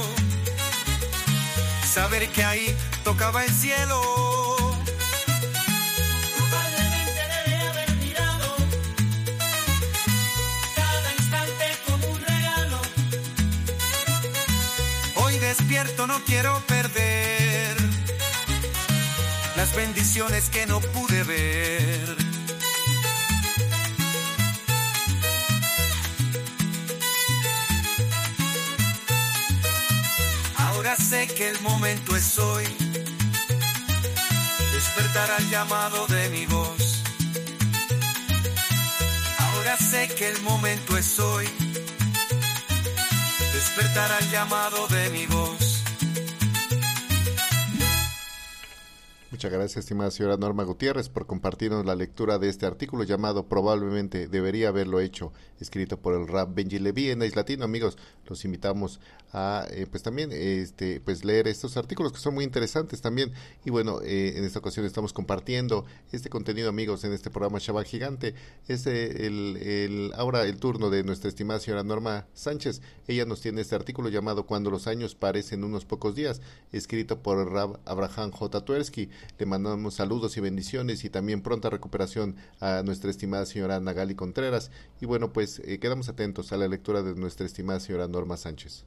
saber que ahí tocaba el cielo. Probablemente debería haber mirado cada instante como un regalo. Hoy despierto, no quiero perder las bendiciones que no pude ver. Ahora sé que el momento es hoy, despertar al llamado de mi voz. Ahora sé que el momento es hoy, despertar al llamado de mi voz. Muchas gracias, estimada señora Norma Gutiérrez, por compartirnos la lectura de este artículo llamado Probablemente debería haberlo hecho, escrito por el Rav Benji Levi en Nice Latino. Amigos, los invitamos a eh, pues también este pues leer estos artículos que son muy interesantes también. Y bueno, eh, en esta ocasión estamos compartiendo este contenido, amigos, en este programa Shabbat Gigante. Es el, el ahora el turno de nuestra estimada señora Norma Sánchez. Ella nos tiene este artículo llamado Cuando los años parecen unos pocos días, escrito por el Rav Abraham J. Twersky. Le mandamos saludos y bendiciones y también pronta recuperación a nuestra estimada señora Nagali Contreras. Y bueno, pues eh, quedamos atentos a la lectura de nuestra estimada señora Norma Sánchez.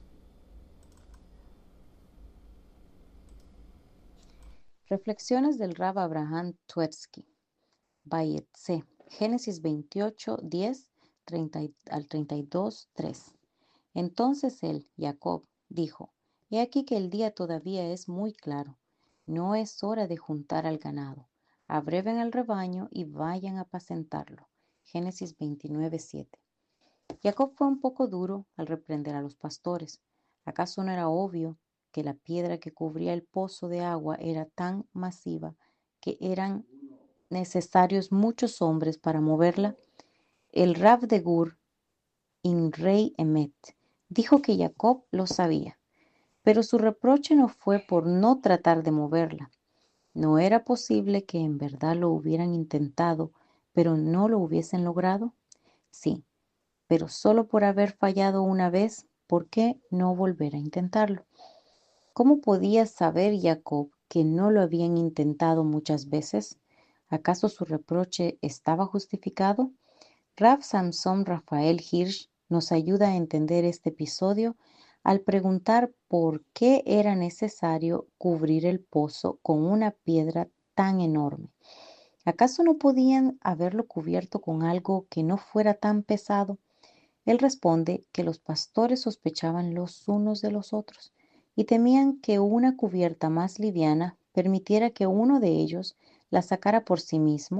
Reflexiones del Rav Abraham Twersky. Vayetze, Génesis veintiocho, diez treinta al treinta y dos, tres. Entonces él, Jacob, dijo: He aquí que el día todavía es muy claro. No es hora de juntar al ganado. Abreven el rebaño y vayan a apacentarlo. Génesis veintinueve, siete. Jacob fue un poco duro al reprender a los pastores. ¿Acaso no era obvio que la piedra que cubría el pozo de agua era tan masiva que eran necesarios muchos hombres para moverla? El Rav de Gur, Inrei Emet, dijo que Jacob lo sabía, pero su reproche no fue por no tratar de moverla. ¿No era posible que en verdad lo hubieran intentado, pero no lo hubiesen logrado? Sí, pero solo por haber fallado una vez, ¿por qué no volver a intentarlo? ¿Cómo podía saber Jacob que no lo habían intentado muchas veces? ¿Acaso su reproche estaba justificado? Rav Samson Rafael Hirsch nos ayuda a entender este episodio al preguntar por qué era necesario cubrir el pozo con una piedra tan enorme. ¿Acaso no podían haberlo cubierto con algo que no fuera tan pesado? Él responde que los pastores sospechaban los unos de los otros y temían que una cubierta más liviana permitiera que uno de ellos la sacara por sí mismo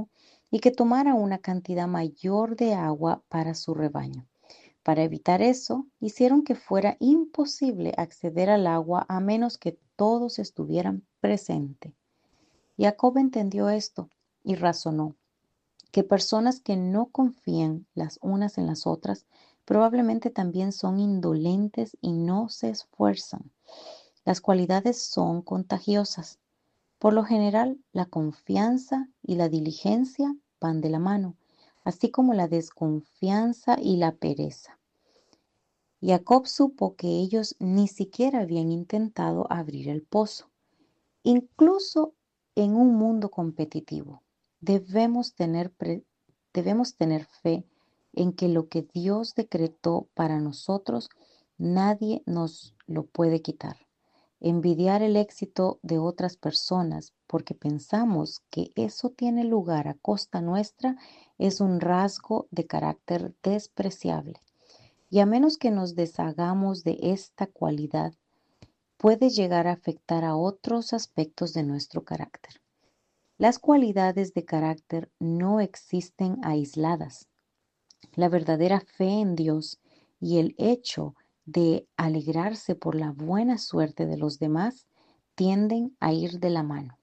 y que tomara una cantidad mayor de agua para su rebaño. Para evitar eso, hicieron que fuera imposible acceder al agua a menos que todos estuvieran presentes. Jacob entendió esto y razonó que personas que no confían las unas en las otras probablemente también son indolentes y no se esfuerzan. Las cualidades son contagiosas. Por lo general, la confianza y la diligencia van de la mano, así como la desconfianza y la pereza. Jacob supo que ellos ni siquiera habían intentado abrir el pozo. Incluso en un mundo competitivo, debemos tener, pre- debemos tener fe en que lo que Dios decretó para nosotros, nadie nos lo puede quitar. Envidiar el éxito de otras personas porque pensamos que eso tiene lugar a costa nuestra es un rasgo de carácter despreciable. Y a menos que nos deshagamos de esta cualidad, puede llegar a afectar a otros aspectos de nuestro carácter. Las cualidades de carácter no existen aisladas. La verdadera fe en Dios y el hecho de alegrarse por la buena suerte de los demás tienden a ir de la mano.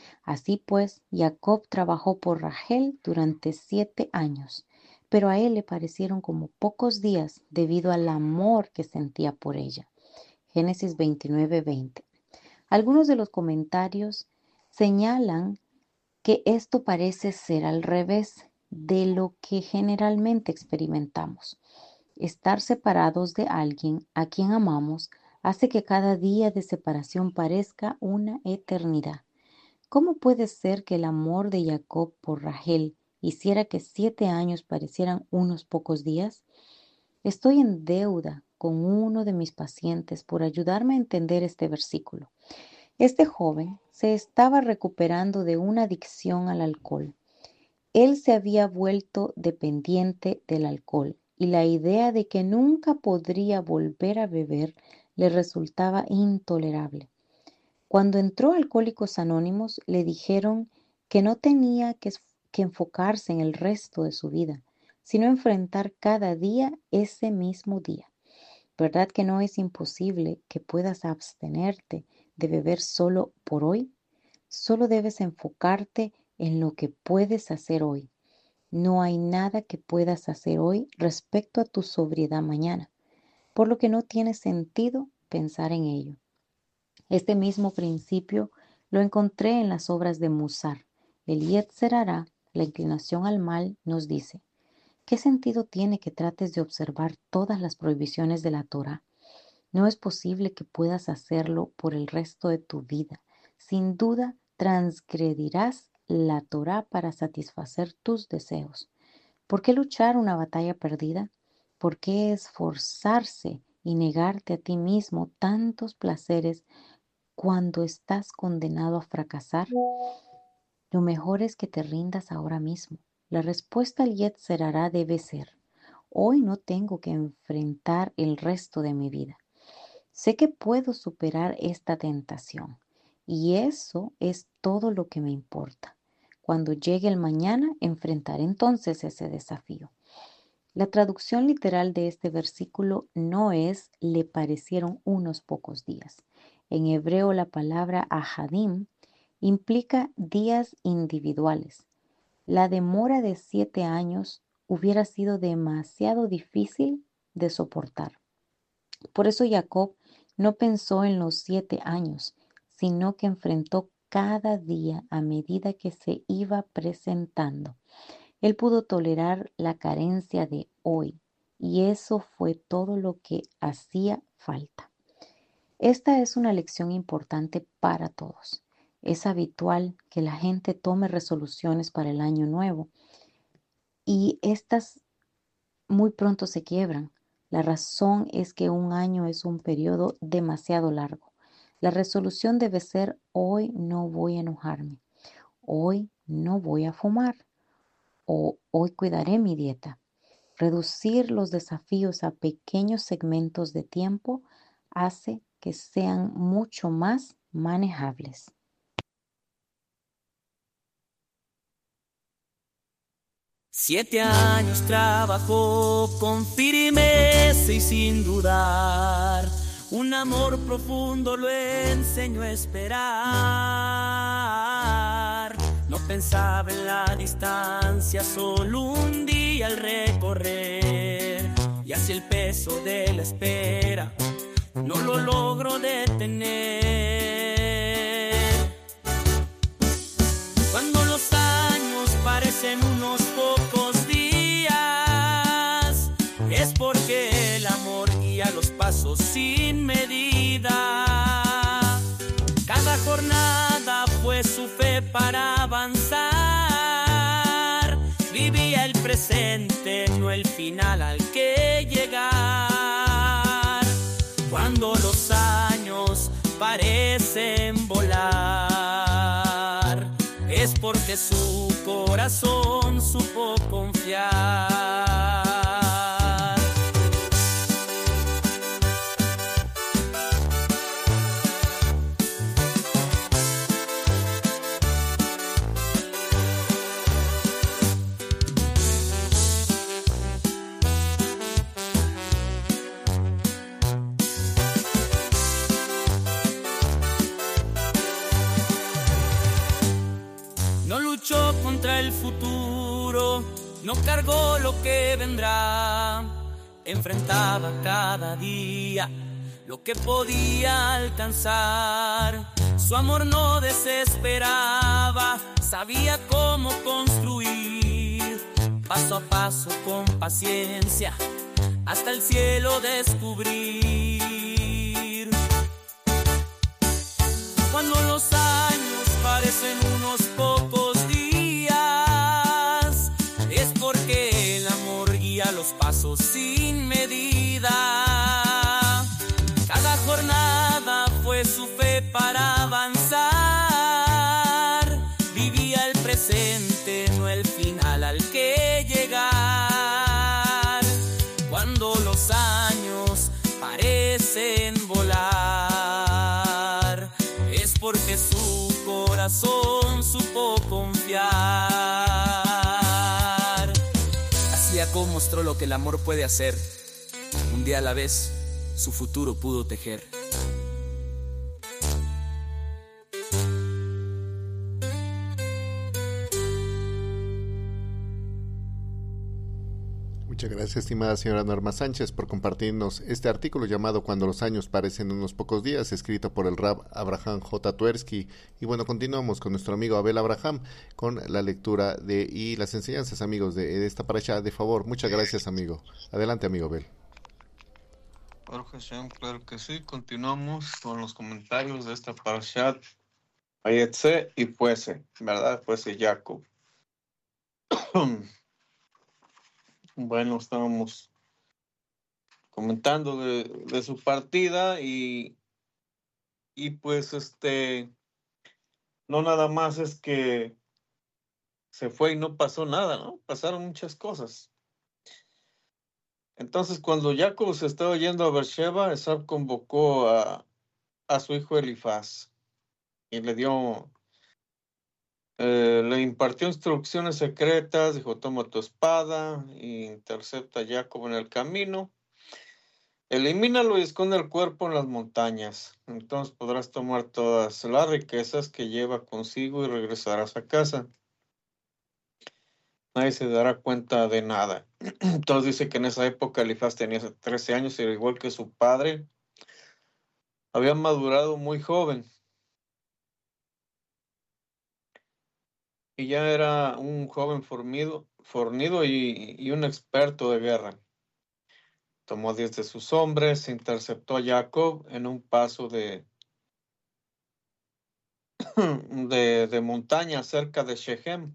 Así pues, Jacob trabajó por Rachel durante siete años, pero a él le parecieron como pocos días debido al amor que sentía por ella. Génesis veintinueve, veinte. Algunos de los comentarios señalan que esto parece ser al revés de lo que generalmente experimentamos. Estar separados de alguien a quien amamos hace que cada día de separación parezca una eternidad. ¿Cómo puede ser que el amor de Jacob por Rachel hiciera que siete años parecieran unos pocos días? Estoy en deuda con uno de mis pacientes por ayudarme a entender este versículo. Este joven se estaba recuperando de una adicción al alcohol. Él se había vuelto dependiente del alcohol y la idea de que nunca podría volver a beber le resultaba intolerable. Cuando entró a Alcohólicos Anónimos, le dijeron que no tenía que, que enfocarse en el resto de su vida, sino enfrentar cada día ese mismo día. ¿Verdad que no es imposible que puedas abstenerte de beber solo por hoy? Solo debes enfocarte en lo que puedes hacer hoy. No hay nada que puedas hacer hoy respecto a tu sobriedad mañana, por lo que no tiene sentido pensar en ello. Este mismo principio lo encontré en las obras de Musar. El Yetzer Hará, la inclinación al mal, nos dice: ¿qué sentido tiene que trates de observar todas las prohibiciones de la Torá? No es posible que puedas hacerlo por el resto de tu vida. Sin duda, transgredirás la Torá para satisfacer tus deseos. ¿Por qué luchar una batalla perdida? ¿Por qué esforzarse y negarte a ti mismo tantos placeres cuando estás condenado a fracasar? Lo mejor es que te rindas ahora mismo. La respuesta al Yetzer Hará debe ser: hoy no tengo que enfrentar el resto de mi vida. Sé que puedo superar esta tentación y eso es todo lo que me importa. Cuando llegue el mañana, enfrentaré entonces ese desafío. La traducción literal de este versículo no es "le parecieron unos pocos días". En hebreo, la palabra ahadim implica días individuales. La demora de siete años hubiera sido demasiado difícil de soportar. Por eso Jacob no pensó en los siete años, sino que enfrentó cada día a medida que se iba presentando. Él pudo tolerar la carencia de hoy, y eso fue todo lo que hacía falta. Esta es una lección importante para todos. Es habitual que la gente tome resoluciones para el año nuevo y estas muy pronto se quiebran. La razón es que un año es un periodo demasiado largo. La resolución debe ser: hoy no voy a enojarme, hoy no voy a fumar, o hoy cuidaré mi dieta. Reducir los desafíos a pequeños segmentos de tiempo hace que sean mucho más manejables. Siete años trabajó con firmeza y sin dudar. Un amor profundo lo enseñó a esperar. No pensaba en la distancia, solo un día al recorrer. Y así el peso de la espera no lo logro detener. Cuando los años parecen unos pocos días, es porque el amor guía los pasos sin medida. Cada jornada fue su fe para avanzar. Vivía el presente, no el final al que llegar. Cuando los años parecen volar, es porque su corazón supo confiar. Luchó contra el futuro, no cargó lo que vendrá. Enfrentaba cada día lo que podía alcanzar. Su amor no desesperaba, sabía cómo construir. Paso a paso con paciencia, hasta el cielo descubrir. Cuando los años parecen unos pocos días, es porque el amor guía los pasos sin medida. Cada jornada fue su fe para avanzar. Vivía el presente, no el final al que llegar. Cuando los años parecen volar, es porque su corazón supo confiar. Así Jacob mostró lo que el amor puede hacer. Un día a la vez, su futuro pudo tejer. Muchas gracias, estimada señora Norma Sánchez, por compartirnos este artículo llamado Cuando los años parecen unos pocos días, escrito por el Rab Abraham J. Twersky. Y bueno, continuamos con nuestro amigo Abel Abraham con la lectura de y las enseñanzas, amigos, de, de esta parasha. De favor, muchas gracias, amigo. Adelante, amigo Abel. Claro que sí, continuamos con los comentarios de esta parashat. Vayetse y fuese, ¿verdad? Fuese Jacob. Bueno, estábamos comentando de, de su partida y, y pues este, no nada más es que se fue y no pasó nada, ¿no? Pasaron muchas cosas. Entonces, cuando Jacob se estaba yendo a Beersheba, Esab convocó a, a su hijo Elifaz y le dio... Eh, le impartió instrucciones secretas, dijo, toma tu espada, e intercepta a Jacob en el camino, elimínalo y esconde el cuerpo en las montañas, entonces podrás tomar todas las riquezas que lleva consigo y regresarás a casa. Nadie se dará cuenta de nada. Entonces dice que en esa época Elifaz tenía trece años y al igual que su padre, había madurado muy joven. Y ya era un joven fornido, fornido y, y un experto de guerra. Tomó diez de sus hombres, interceptó a Jacob en un paso de, de, de montaña cerca de Shechem.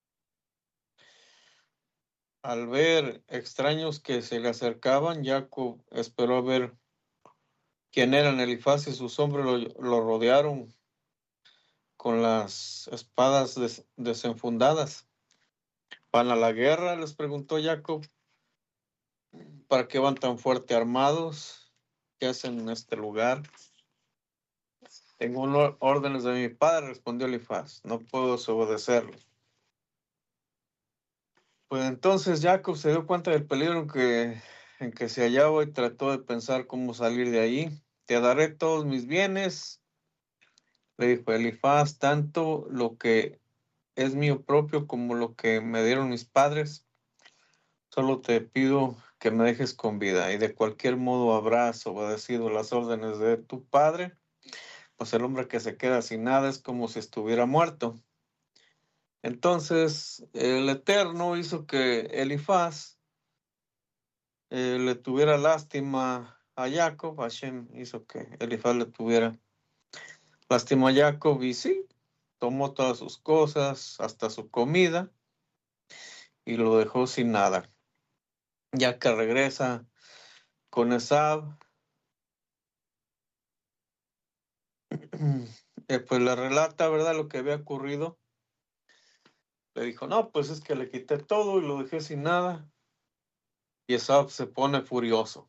Al ver extraños que se le acercaban, Jacob esperó ver quién eran. Elifaz y sus hombres lo, lo rodearon con las espadas des, desenfundadas. ¿Van a la guerra?, les preguntó Jacob. ¿Para qué van tan fuerte armados? ¿Qué hacen en este lugar? Tengo unos órdenes de mi padre, respondió Elifaz. No puedo desobedecerlos. Pues entonces Jacob se dio cuenta del peligro en que, en que se hallaba y trató de pensar cómo salir de allí. Te daré todos mis bienes, le dijo Elifaz, tanto lo que es mío propio como lo que me dieron mis padres. Solo te pido que me dejes con vida, y de cualquier modo habrás obedecido las órdenes de tu padre, pues el hombre que se queda sin nada es como si estuviera muerto. Entonces el Eterno hizo que Elifaz eh, le tuviera lástima a Jacob. Hashem hizo que Elifaz le tuviera lástima a Jacob, y sí, tomó todas sus cosas, hasta su comida, y lo dejó sin nada. Ya que regresa con Esab, eh, pues le relata, ¿verdad?, lo que había ocurrido. Le dijo, no, pues es que le quité todo y lo dejé sin nada. Y Esab se pone furioso.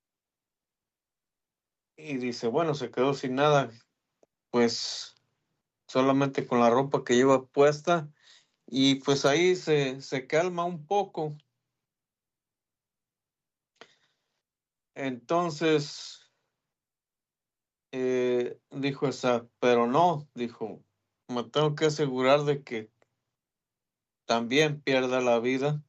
Y dice, bueno, se quedó sin nada, pues solamente con la ropa que lleva puesta. Y pues ahí se, se calma un poco. Entonces, eh, dijo Esab, pero no, dijo, me tengo que asegurar de que también pierda la vida.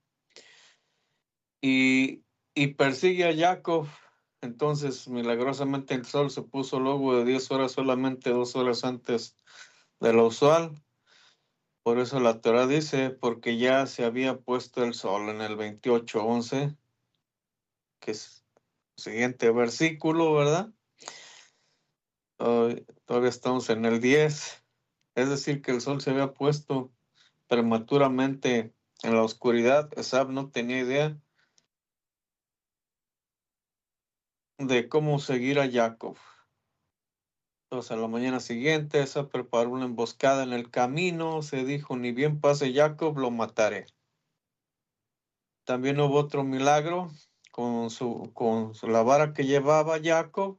Y, y persigue a Jacob. Entonces, milagrosamente el sol se puso luego de diez horas, solamente dos horas antes de lo usual. Por eso la Torah dice, porque ya se había puesto el sol en el veintiocho once, que es el siguiente versículo, ¿verdad? Uh, todavía estamos en el diez. Es decir, que el sol se había puesto prematuramente en la oscuridad. Esab no tenía idea de cómo seguir a Jacob. Entonces, a la mañana siguiente, Esab preparó una emboscada en el camino. Se dijo, ni bien pase Jacob, lo mataré. También hubo otro milagro con, su, con su, la vara que llevaba Jacob.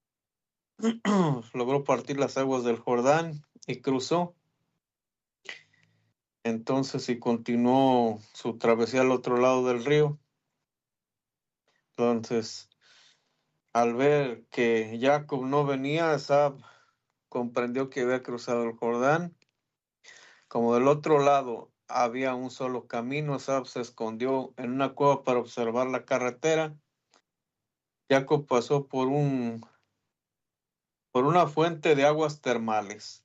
Logró partir las aguas del Jordán y cruzó. Entonces, y continuó su travesía al otro lado del río. Entonces, al ver que Jacob no venía, Esab comprendió que había cruzado el Jordán. Como del otro lado había un solo camino, Esab se escondió en una cueva para observar la carretera. Jacob pasó por un por una fuente de aguas termales.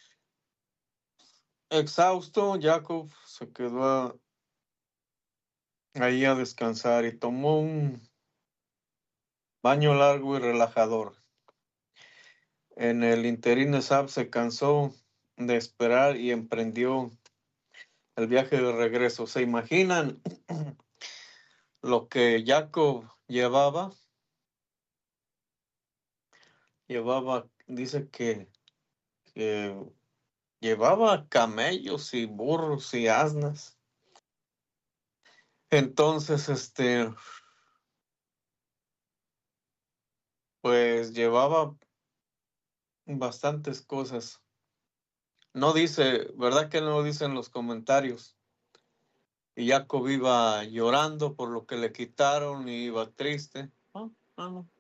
Exhausto, Jacob se quedó a, ahí a descansar y tomó un baño largo y relajador. En el interín, Esab se cansó de esperar y emprendió el viaje de regreso. ¿Se imaginan lo que Jacob llevaba? Llevaba, dice que, que llevaba camellos y burros y asnas. Entonces, este, pues llevaba bastantes cosas. No dice, ¿verdad que no lo dicen los comentarios? Y Jacob iba llorando por lo que le quitaron y iba triste. No, no, no.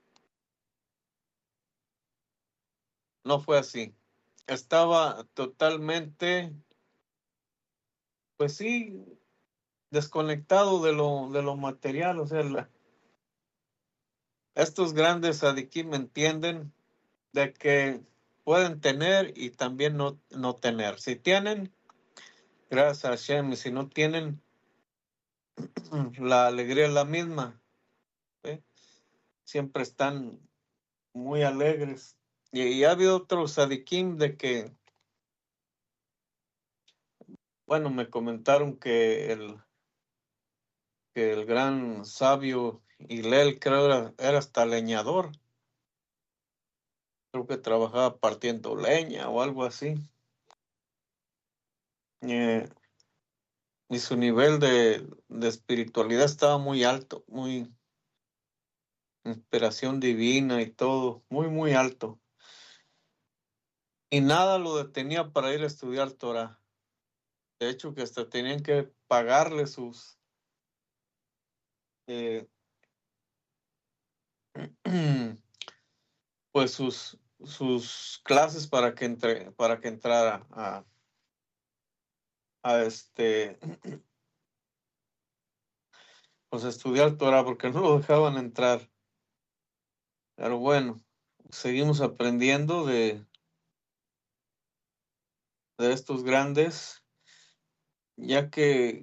No fue así. Estaba totalmente, pues sí, desconectado de lo, de lo material. O sea, la, estos grandes adikim entienden de que pueden tener y también no, no tener. Si tienen, gracias a Hashem, y si no tienen, la alegría es la misma. ¿Sí? Siempre están muy alegres. Y, y ha habido otros sadikim de que, bueno, me comentaron que el, que el gran sabio Hillel, creo era, era hasta leñador. Creo que trabajaba partiendo leña o algo así. Eh, y su nivel de, de espiritualidad estaba muy alto, muy inspiración divina y todo, muy, muy alto. Y nada lo detenía para ir a estudiar Torah. De hecho, que hasta tenían que pagarle sus, eh, pues sus, sus clases para que entre, para que entrara a, a este, pues a estudiar Torah, porque no lo dejaban entrar. Pero bueno, seguimos aprendiendo de, de estos grandes, ya que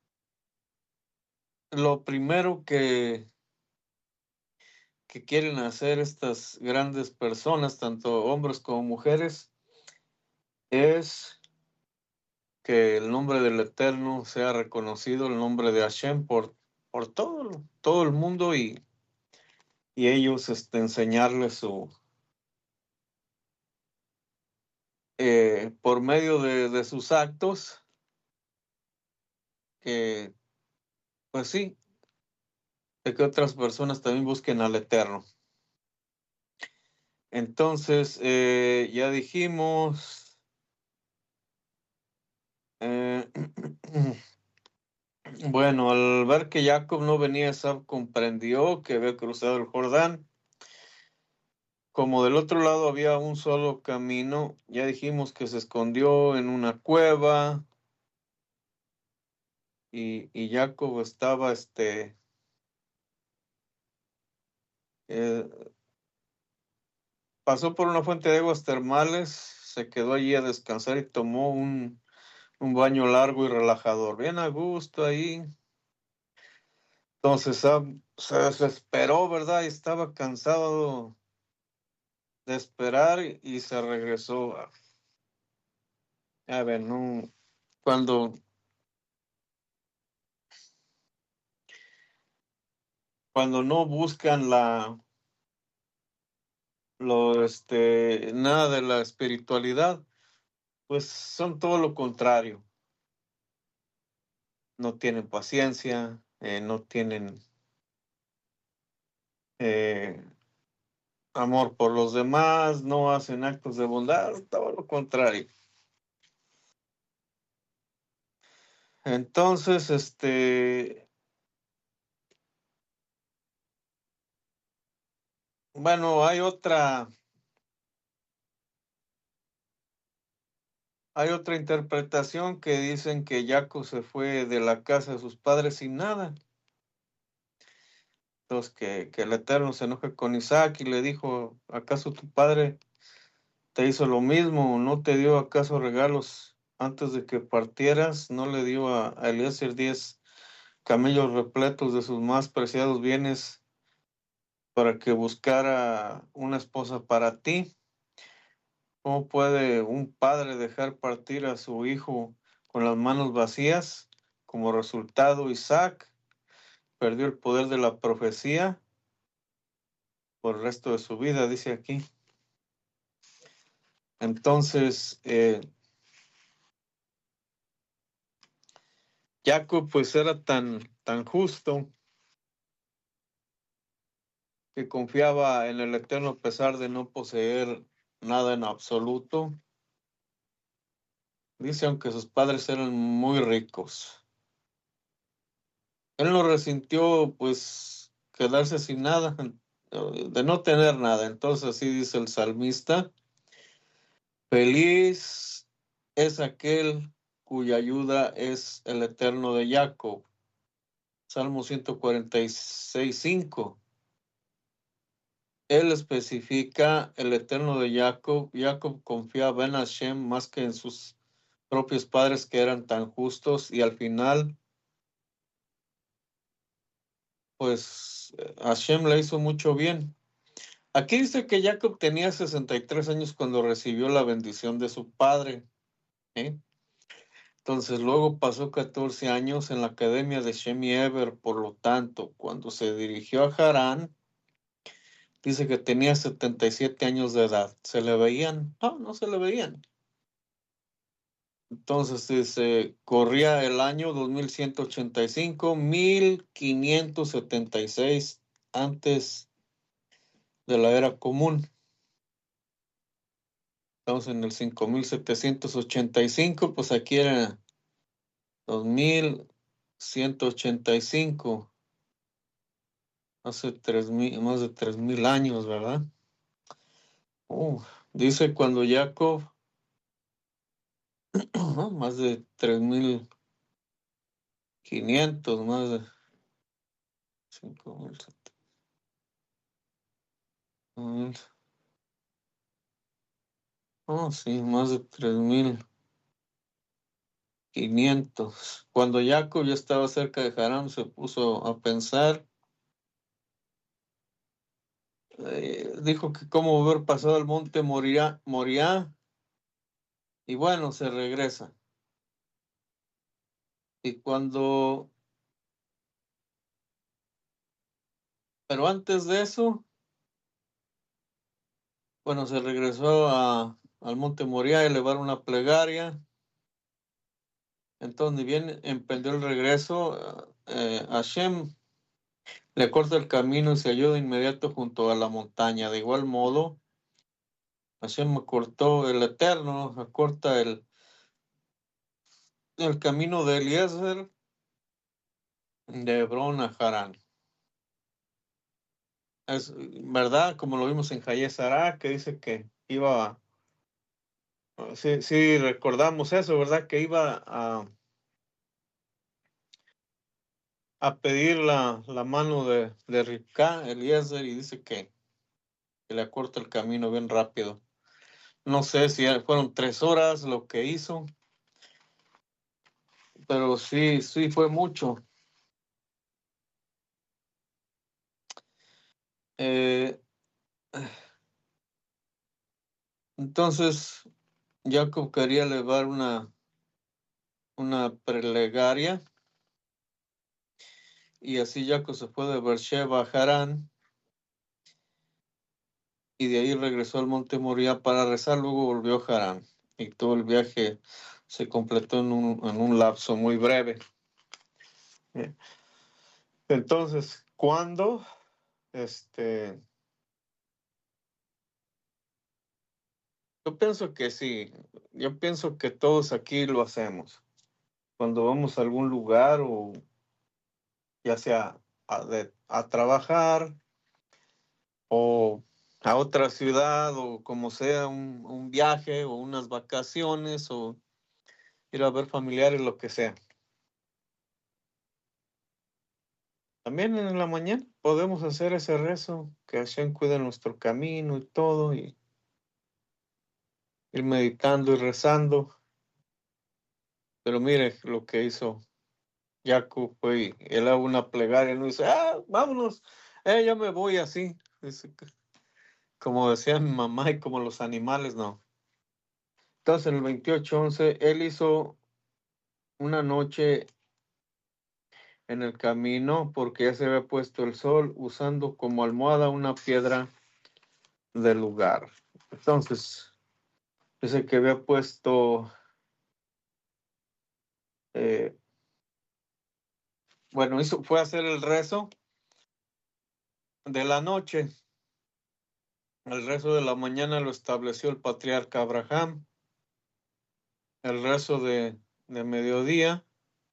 lo primero que, que quieren hacer estas grandes personas, tanto hombres como mujeres, es que el nombre del Eterno sea reconocido, el nombre de Hashem por, por todo, todo el mundo y, y ellos este, enseñarles su, eh, por medio de, de sus actos, que pues sí, de que otras personas también busquen al Eterno. Entonces, eh, ya dijimos, eh, bueno, al ver que Jacob no venía, Esab comprendió que había cruzado el Jordán. Como del otro lado había un solo camino, ya dijimos que se escondió en una cueva y, y Jacob estaba, este, eh, pasó por una fuente de aguas termales, se quedó allí a descansar y tomó un, un baño largo y relajador, bien a gusto ahí. Entonces ah, se desesperó, ¿verdad? Y estaba cansado de esperar y, y se regresó. A, a ver, no, cuando, cuando no buscan la, lo, este, nada de la espiritualidad, pues son todo lo contrario. No tienen paciencia, eh, no tienen eh, amor por los demás, no hacen actos de bondad, todo lo contrario. Entonces, este, bueno, hay otra, hay otra interpretación que dicen que Jacob se fue de la casa de sus padres sin nada. Entonces, que, que el Eterno se enoja con Isaac y le dijo, ¿acaso tu padre te hizo lo mismo? ¿No te dio acaso regalos antes de que partieras? ¿No le dio a, a Eliezer diez camellos repletos de sus más preciados bienes para que buscara una esposa para ti? ¿Cómo puede un padre dejar partir a su hijo con las manos vacías? Como resultado, Isaac perdió el poder de la profecía por el resto de su vida, dice aquí. Entonces, eh, Jacob pues era tan, tan justo que confiaba en el Eterno a pesar de no poseer nada en absoluto. Dice, aunque sus padres eran muy ricos. Él no resintió pues quedarse sin nada, de no tener nada. Entonces así dice el salmista, feliz es aquel cuya ayuda es el Eterno de Jacob. Salmo ciento cuarenta y seis, cinco. Él especifica el Eterno de Jacob. Jacob confiaba en Hashem más que en sus propios padres que eran tan justos y al final pues Hashem le hizo mucho bien. Aquí dice que Jacob tenía sesenta y tres años cuando recibió la bendición de su padre. ¿eh? Entonces luego pasó catorce años en la academia de Shem y Eber. Por lo tanto, cuando se dirigió a Harán, dice que tenía setenta y siete años de edad. ¿Se le veían? No, no se le veían. Entonces dice, corría el año dos mil ciento ochenta y cinco, mil quinientos setenta y seis antes de la era común. Estamos en el cinco mil setecientos ochenta y cinco, pues aquí era dos mil ciento ochenta y cinco. hace tres mil, más de tres mil años, ¿verdad? Uh, dice cuando Jacob, más de tres mil quinientos, más de cinco mil, oh, sí, más de tres mil quinientos. Cuando Jacob ya estaba cerca de Harán, se puso a pensar, eh, dijo que cómo haber pasado el monte Moría, Moría, y bueno, se regresa. Y cuando, pero antes de eso, bueno, se regresó a, al monte Moría a elevar una plegaria. Entonces, ni bien emprendió el regreso, eh, Hashem le corta el camino y se halló de inmediato junto a la montaña. De igual modo, Hashem me cortó el Eterno, acorta el, el camino de Eliezer de Hebrón a Harán. Es verdad, como lo vimos en Hayezará, que dice que iba, sí, sí recordamos eso, ¿verdad? Que iba a, a pedir la, la mano de, de Rivka, Eliezer, y dice que, que le acorta el camino bien rápido. No sé si fueron tres horas lo que hizo, pero sí, sí fue mucho. Eh, entonces, Jacob quería elevar una, una plegaria, y así Jacob se fue de Beersheba a Harán, y de ahí regresó al monte Moría para rezar, luego volvió a Harán, y todo el viaje se completó en un, en un lapso muy breve. Entonces, ¿cuándo? Este, yo pienso que sí, yo pienso que todos aquí lo hacemos. Cuando vamos a algún lugar, o ya sea a, de, a trabajar o a otra ciudad, o como sea, un, un viaje o unas vacaciones, o ir a ver familiares, lo que sea. También en la mañana podemos hacer ese rezo, que Hashem cuide nuestro camino y todo, y ir meditando y rezando. Pero mire lo que hizo Jacob, fue, él hago una plegaria, no dice, ah, vámonos, eh, ya me voy así. Dice, como decía mi mamá, y como los animales, no. Entonces, en el veintiocho once, él hizo una noche en el camino porque ya se había puesto el sol, usando como almohada una piedra del lugar. Entonces, dice que había puesto, eh, bueno, hizo, fue a hacer el rezo de la noche. El rezo de la mañana lo estableció el patriarca Abraham. El rezo de, de mediodía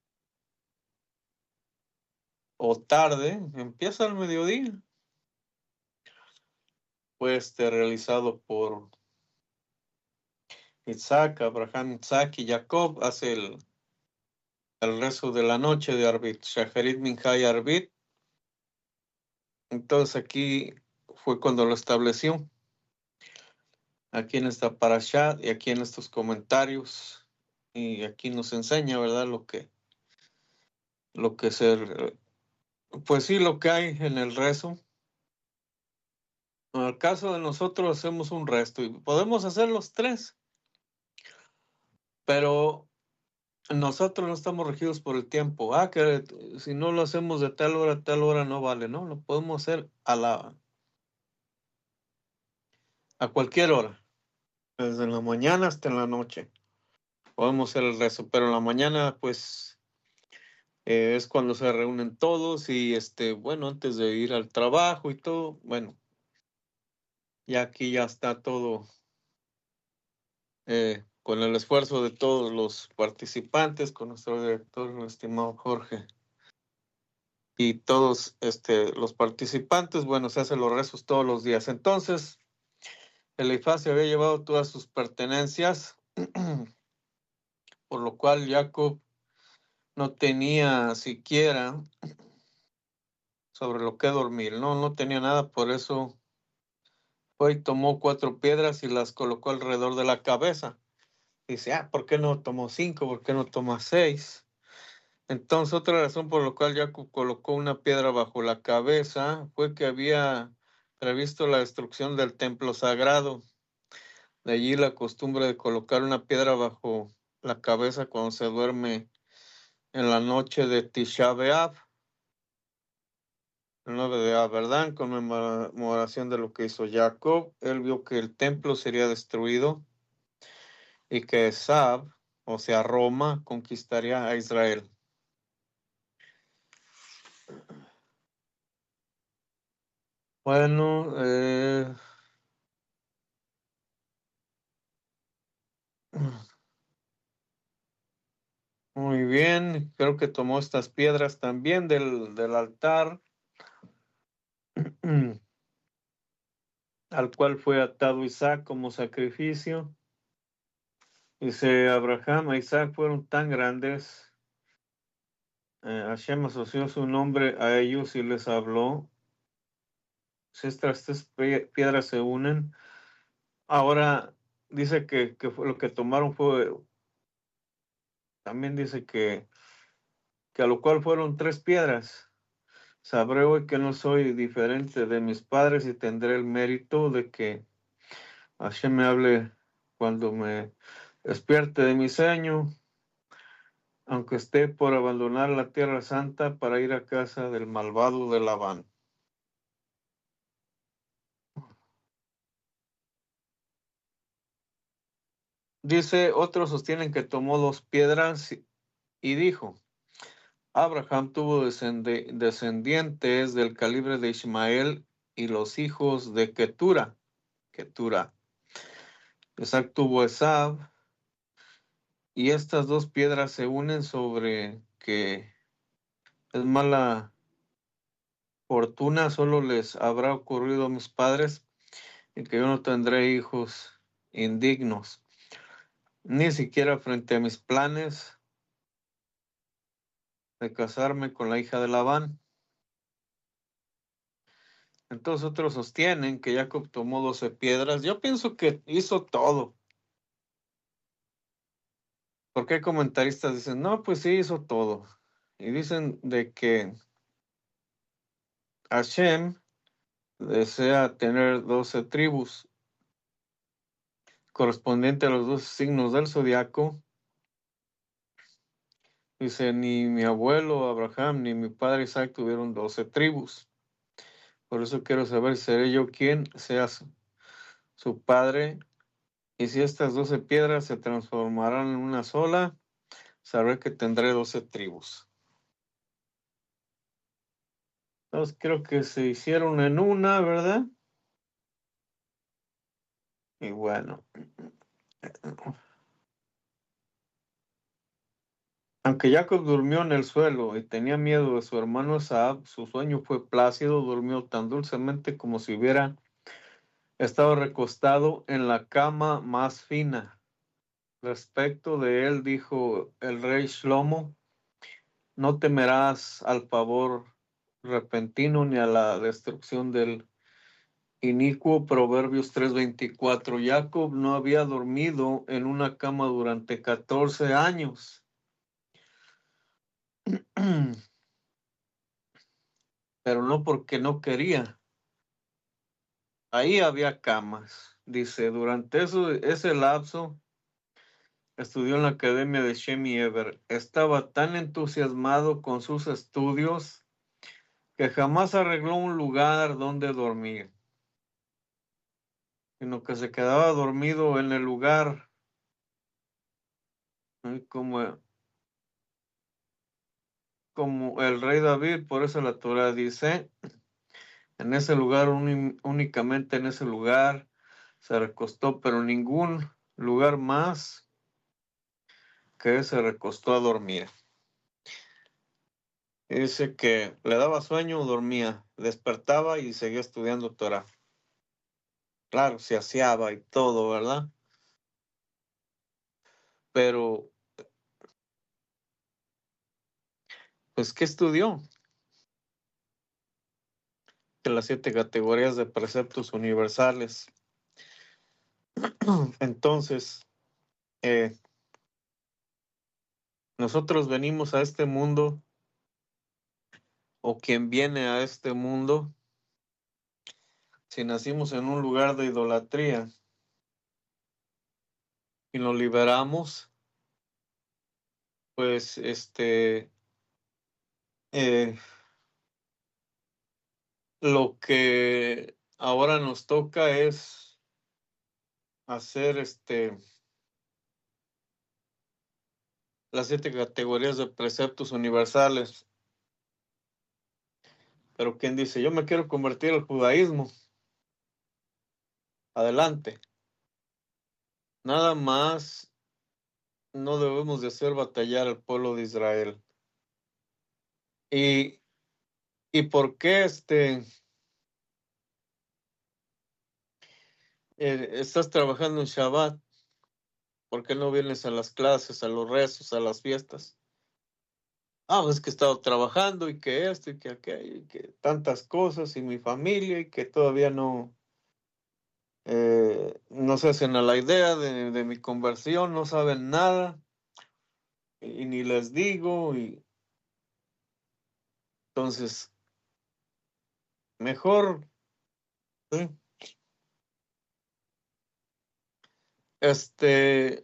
o tarde, empieza al mediodía, fue este, realizado por Isaac, Abraham, Isaac y Jacob. Hace el, el rezo de la noche de Arbit, Shacharit, Mincha y Arbit. Entonces aquí fue cuando lo estableció. Aquí en esta parasha y aquí en estos comentarios. Y aquí nos enseña, ¿verdad? Lo que, lo que se, pues sí, lo que hay en el rezo. En el caso de nosotros hacemos un resto y podemos hacer los tres, pero nosotros no estamos regidos por el tiempo. Ah, que si no lo hacemos de tal hora a tal hora no vale, ¿no? Lo podemos hacer a la a cualquier hora, desde la mañana hasta en la noche. Podemos hacer el rezo, pero en la mañana, pues, eh, es cuando se reúnen todos y, este, bueno, antes de ir al trabajo y todo, bueno, ya aquí ya está todo, eh, con el esfuerzo de todos los participantes, con nuestro director, el estimado Jorge. y todos este, los participantes, bueno, se hacen los rezos todos los días. Entonces, Elifaz se había llevado todas sus pertenencias, por lo cual Jacob no tenía siquiera sobre lo que dormir, no, no tenía nada, por eso fue y tomó cuatro piedras y las colocó alrededor de la cabeza. Dice, ah, ¿por qué no tomó cinco? ¿Por qué no tomó seis? Entonces, otra razón por la cual Jacob colocó una piedra bajo la cabeza fue que había previsto la destrucción del templo sagrado. De allí la costumbre de colocar una piedra bajo la cabeza cuando se duerme en la noche de Tisha B'Av, el nueve de Av, ¿verdad? En conmemoración de lo que hizo Jacob. Él vio que el templo sería destruido y que Esab, o sea, Roma, conquistaría a Israel. Bueno, eh, muy bien, creo que tomó estas piedras también del, del altar, al cual fue atado Isaac como sacrificio. Dice, Abraham e Isaac fueron tan grandes, eh, Hashem asoció su nombre a ellos y les habló. Si estas tres piedras se unen, ahora dice que, que fue, lo que tomaron fue, también dice que, que a lo cual fueron tres piedras. Sabré hoy que no soy diferente de mis padres y tendré el mérito de que Hashem me hable cuando me despierte de mi sueño, aunque esté por abandonar la tierra santa para ir a casa del malvado de Labán. Dice, otros sostienen que tomó dos piedras y dijo, Abraham tuvo descendientes del calibre de Ismael y los hijos de Ketura. Ketura. Isaac tuvo Esab, y estas dos piedras se unen sobre que es mala fortuna, solo les habrá ocurrido a mis padres, y que yo no tendré hijos indignos, ni siquiera frente a mis planes de casarme con la hija de Labán. Entonces otros sostienen que Jacob tomó doce piedras. Yo pienso que hizo todo. Porque hay comentaristas dicen, no, pues sí hizo todo. Y dicen de que Hashem desea tener doce tribus correspondiente a los dos signos del zodiaco. Dice, ni mi abuelo Abraham ni mi padre Isaac tuvieron doce tribus. Por eso quiero saber si seré yo quien sea su, su padre. Y si estas doce piedras se transformarán en una sola, sabré que tendré doce tribus. Entonces creo que se hicieron en una, ¿verdad? Y bueno. Aunque Jacob durmió en el suelo y tenía miedo de su hermano Esab, su sueño fue plácido, durmió tan dulcemente como si hubiera estado recostado en la cama más fina. Respecto de él, dijo el rey Shlomo, no temerás al favor repentino ni a la destrucción del inicuo. Proverbios tres veinticuatro. Jacob no había dormido en una cama durante catorce años. Pero no porque no quería. Ahí había camas. Dice, durante eso, ese lapso estudió en la academia de Shem y Eber. Estaba tan entusiasmado con sus estudios que jamás arregló un lugar donde dormir, sino que se quedaba dormido en el lugar, ¿eh? como, como el rey David. Por eso la Torah dice, en ese lugar, un, únicamente en ese lugar se recostó, pero ningún lugar más que se recostó a dormir. Y dice que le daba sueño, dormía, despertaba y seguía estudiando Torah. Claro, se aseaba y todo, ¿verdad? Pero, pues, ¿qué estudió? De las siete categorías de preceptos universales. Entonces, eh, nosotros venimos a este mundo, o quien viene a este mundo, si nacimos en un lugar de idolatría y lo liberamos, pues, este, eh, lo que ahora nos toca es hacer, este, las siete categorías de preceptos universales. Pero quien dice, yo me quiero convertir al judaísmo, adelante. Nada más no debemos de hacer batallar al pueblo de Israel. ¿Y, y por qué este, eh, estás trabajando en Shabbat? ¿Por qué no vienes a las clases, a los rezos, a las fiestas? Ah, pues es que he estado trabajando y que esto y que aquello y que tantas cosas y mi familia y que todavía no, eh, no se hacen a la idea de, de mi conversión, no saben nada y, y ni les digo y entonces mejor, ¿sí? este,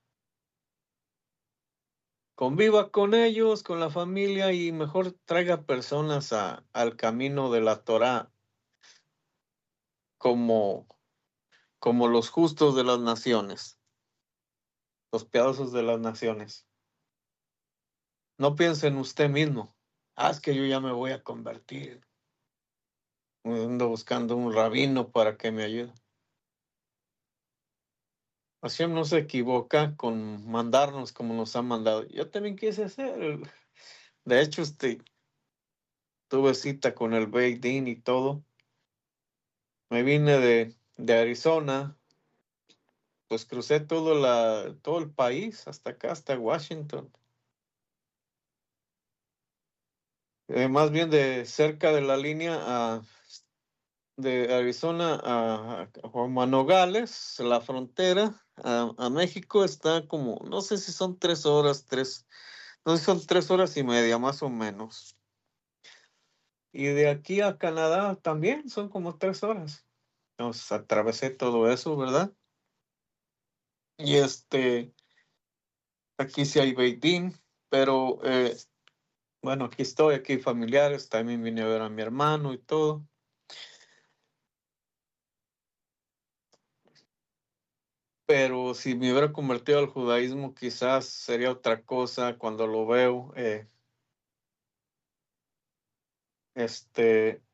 conviva con ellos, con la familia y mejor traiga personas a, al camino de la Torá como, como los justos de las naciones, los piadosos de las naciones. No piense en usted mismo. Ah, es que yo ya me voy a convertir. Ando buscando un rabino para que me ayude. Hashem no se equivoca con mandarnos como nos ha mandado. Yo también quise hacer. De hecho, este, tuve cita con el Beit Din y todo. Me vine de, de Arizona, pues crucé todo, la, todo el país, hasta acá, hasta Washington. Eh, más bien de cerca de la línea a, de Arizona a, a Juan Nogales, la frontera, a, a México está como, no sé si son tres horas, tres, no sé si son tres horas y media, más o menos. Y de aquí a Canadá también son como tres horas. Entonces atravesé todo eso, ¿verdad? Y este, aquí sí hay Beit Din, pero eh, bueno, aquí estoy, aquí hay familiares, también vine a ver a mi hermano y todo. Pero si me hubiera convertido al judaísmo, quizás sería otra cosa cuando lo veo. Eh, este,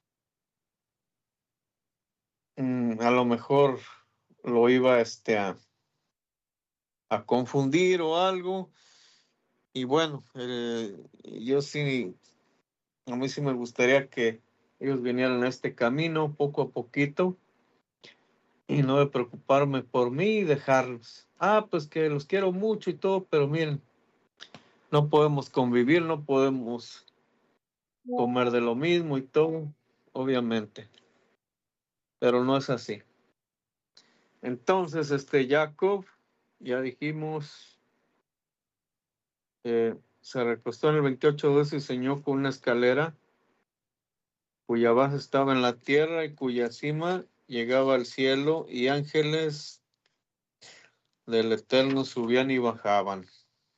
mm, a lo mejor lo iba este, a, a confundir o algo. Y bueno, eh, yo sí, a mí sí me gustaría que ellos vinieran a este camino poco a poquito y no de preocuparme por mí y dejarlos. Ah, pues que los quiero mucho y todo, pero miren, no podemos convivir, no podemos comer de lo mismo y todo, obviamente, pero no es así. Entonces, este Jacob, ya dijimos, eh, se recostó en el veintiocho de y diseñó con una escalera cuya base estaba en la tierra y cuya cima llegaba al cielo, y ángeles del Eterno subían y bajaban.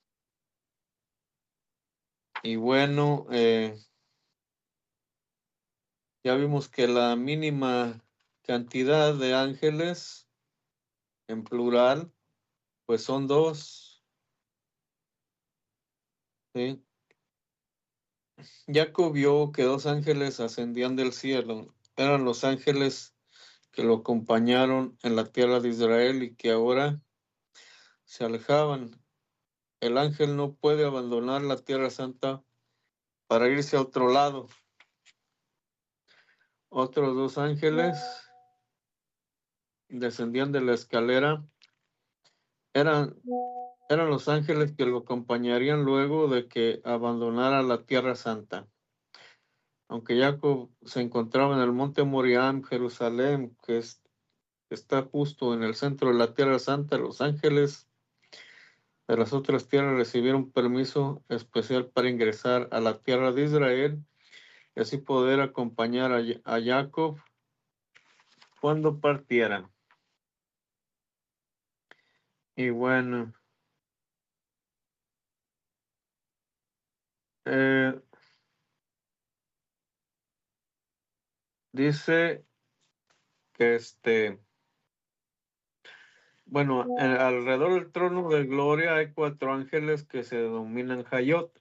Y bueno, eh, ya vimos que la mínima cantidad de ángeles en plural, pues son dos, ¿sí? Jacob vio que dos ángeles ascendían del cielo. Eran los ángeles que lo acompañaron en la tierra de Israel y que ahora se alejaban. El ángel no puede abandonar la tierra santa para irse a otro lado. Otros dos ángeles descendían de la escalera. Eran, eran los ángeles que lo acompañarían luego de que abandonara la Tierra Santa. Aunque Jacob se encontraba en el monte Moriah, en Jerusalén, que es, está justo en el centro de la Tierra Santa, los ángeles de las otras tierras recibieron permiso especial para ingresar a la tierra de Israel y así poder acompañar a, a Jacob cuando partiera. Y bueno, eh, dice que este, bueno, en- alrededor del trono de gloria hay cuatro ángeles que se denominan Hayot.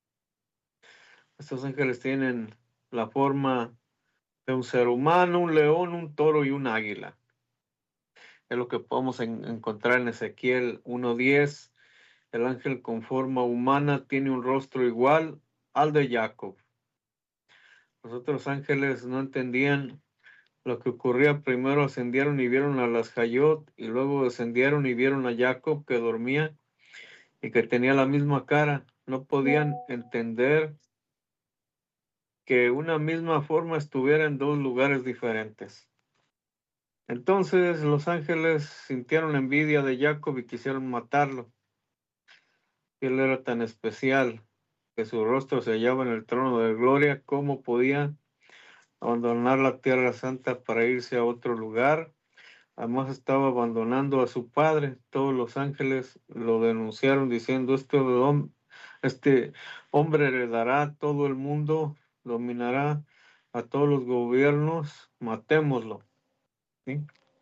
Estos ángeles tienen la forma de un ser humano, un león, un toro y un águila. Es lo que podemos en- encontrar en Ezequiel uno diez. El ángel con forma humana tiene un rostro igual al de Jacob. Los otros ángeles no entendían lo que ocurría. Primero ascendieron y vieron a las Hayot, y luego descendieron y vieron a Jacob que dormía y que tenía la misma cara. No podían entender que una misma forma estuviera en dos lugares diferentes. Entonces los ángeles sintieron envidia de Jacob y quisieron matarlo. Él era tan especial que su rostro se hallaba en el trono de gloria. ¿Cómo podía abandonar la tierra santa para irse a otro lugar? Además estaba abandonando a su padre. Todos los ángeles lo denunciaron diciendo, este, hom- este hombre heredará todo el mundo, dominará a todos los gobiernos, matémoslo. ¿Sí?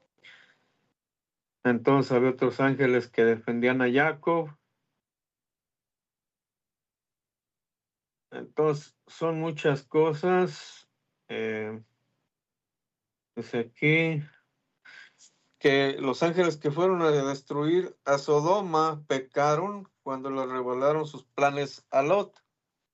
Entonces había otros ángeles que defendían a Jacob. Entonces son muchas cosas. Eh, dice aquí que los ángeles que fueron a destruir a Sodoma pecaron cuando le revelaron sus planes a Lot.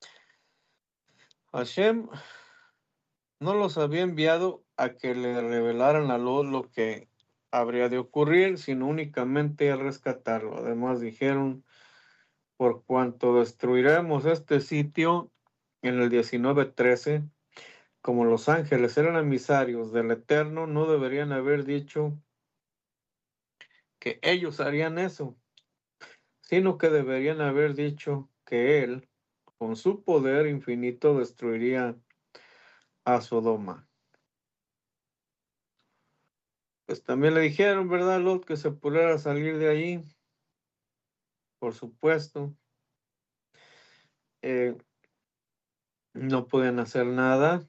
Hashem no los había enviado a que le revelaran a Lot lo que habría de ocurrir, sino únicamente a rescatarlo. Además dijeron, por cuanto destruiremos este sitio, en el diecinueve trece, como los ángeles eran emisarios del Eterno, no deberían haber dicho que ellos harían eso, sino que deberían haber dicho que Él, con su poder infinito, destruiría a Sodoma. Pues también le dijeron, ¿verdad, Lot, que se pudiera salir de allí? Por supuesto. Eh, no pueden hacer nada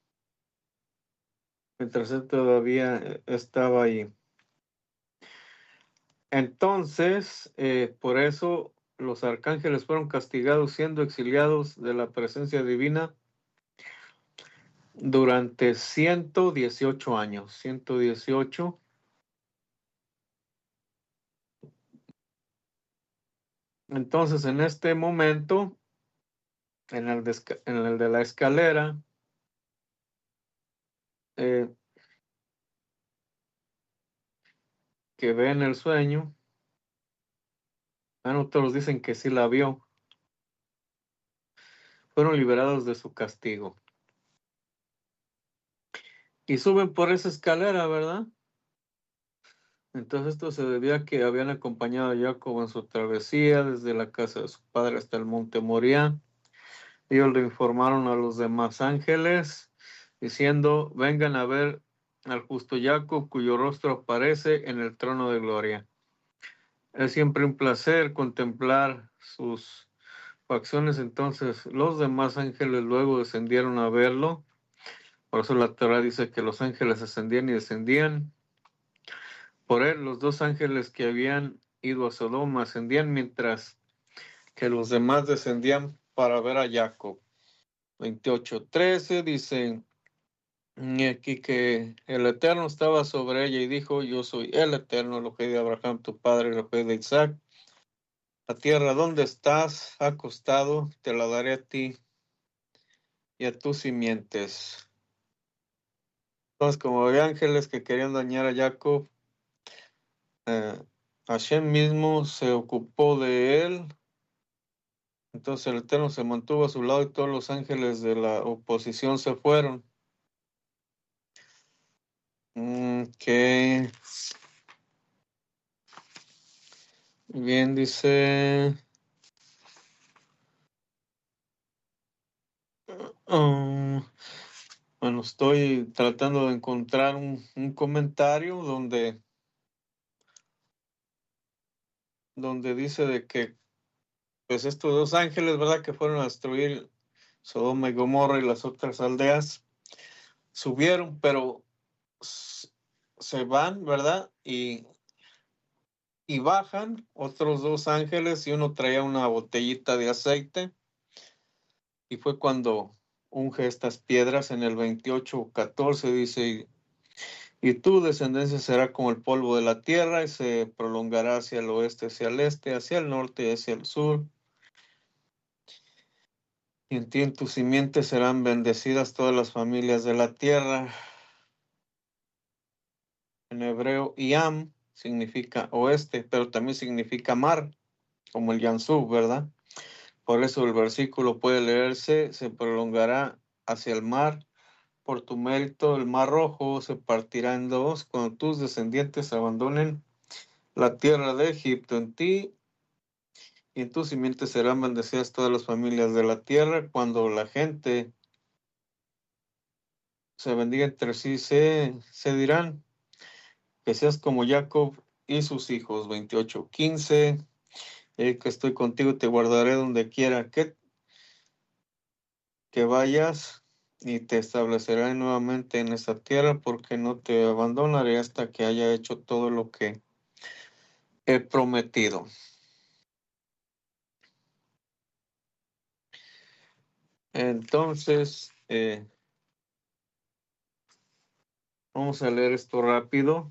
mientras él todavía eh, estaba ahí. Entonces, eh, por eso los arcángeles fueron castigados siendo exiliados de la presencia divina durante ciento dieciocho años. ciento dieciocho. Entonces, en este momento, en el de, en el de la escalera, eh, que ve en el sueño, bueno, otros dicen que sí la vio, fueron liberados de su castigo. Y suben por esa escalera, ¿verdad? Entonces esto se debía a que habían acompañado a Jacob en su travesía desde la casa de su padre hasta el monte Moriah. Ellos le informaron a los demás ángeles, diciendo, vengan a ver al justo Jacob, cuyo rostro aparece en el trono de gloria. Es siempre un placer contemplar sus facciones. Entonces los demás ángeles luego descendieron a verlo. Por eso la Torah dice que los ángeles ascendían y descendían. Por él, los dos ángeles que habían ido a Sodoma ascendían, mientras que los demás descendían para ver a Jacob. veintiocho trece dice aquí que el Eterno estaba sobre ella y dijo, yo soy el Eterno, el Elohim de Abraham, tu padre, el Elohim de Isaac. La tierra donde estás acostado te la daré a ti y a tus simientes. Entonces, como había ángeles que querían dañar a Jacob, eh, Hashem mismo se ocupó de él. Entonces el Eterno se mantuvo a su lado y todos los ángeles de la oposición se fueron. Mm, que bien dice. um, bueno, estoy tratando de encontrar un, un comentario donde, donde dice de que pues estos dos ángeles, ¿verdad? Que fueron a destruir Sodoma y Gomorra y las otras aldeas, subieron, pero s- se van, ¿verdad? Y, y bajan otros dos ángeles y uno traía una botellita de aceite y fue cuando unge estas piedras en el veintiocho catorce, dice, y, y tu descendencia será como el polvo de la tierra y se prolongará hacia el oeste, hacia el este, hacia el norte y hacia el sur. Y en ti, en tu simiente, serán bendecidas todas las familias de la tierra. En hebreo, Iam significa oeste, pero también significa mar, como el Yansú, ¿verdad? Por eso el versículo puede leerse, se prolongará hacia el mar. Por tu mérito, el mar rojo se partirá en dos cuando tus descendientes abandonen la tierra de Egipto. En ti y en tu simiente serán bendecidas todas las familias de la tierra. Cuando la gente se bendiga entre sí, se, se dirán que seas como Jacob y sus hijos. veintiocho quince. Eh, que estoy contigo, te guardaré donde quiera que, que vayas y te estableceré nuevamente en esta tierra, porque no te abandonaré hasta que haya hecho todo lo que he prometido. Entonces, eh, vamos a leer esto rápido.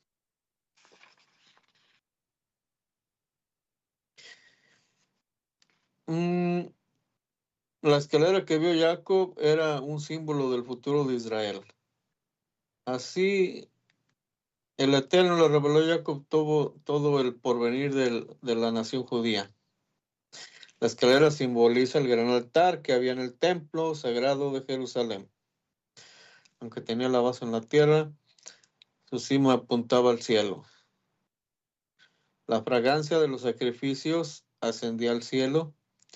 Mm, la escalera que vio Jacob era un símbolo del futuro de Israel. Así, el Eterno le reveló a Jacob todo, todo el porvenir del, de la nación judía. La escalera simboliza el gran altar que había en el templo sagrado de Jerusalén. Aunque tenía la base en la tierra, su cima apuntaba al cielo. La fragancia de los sacrificios ascendía al cielo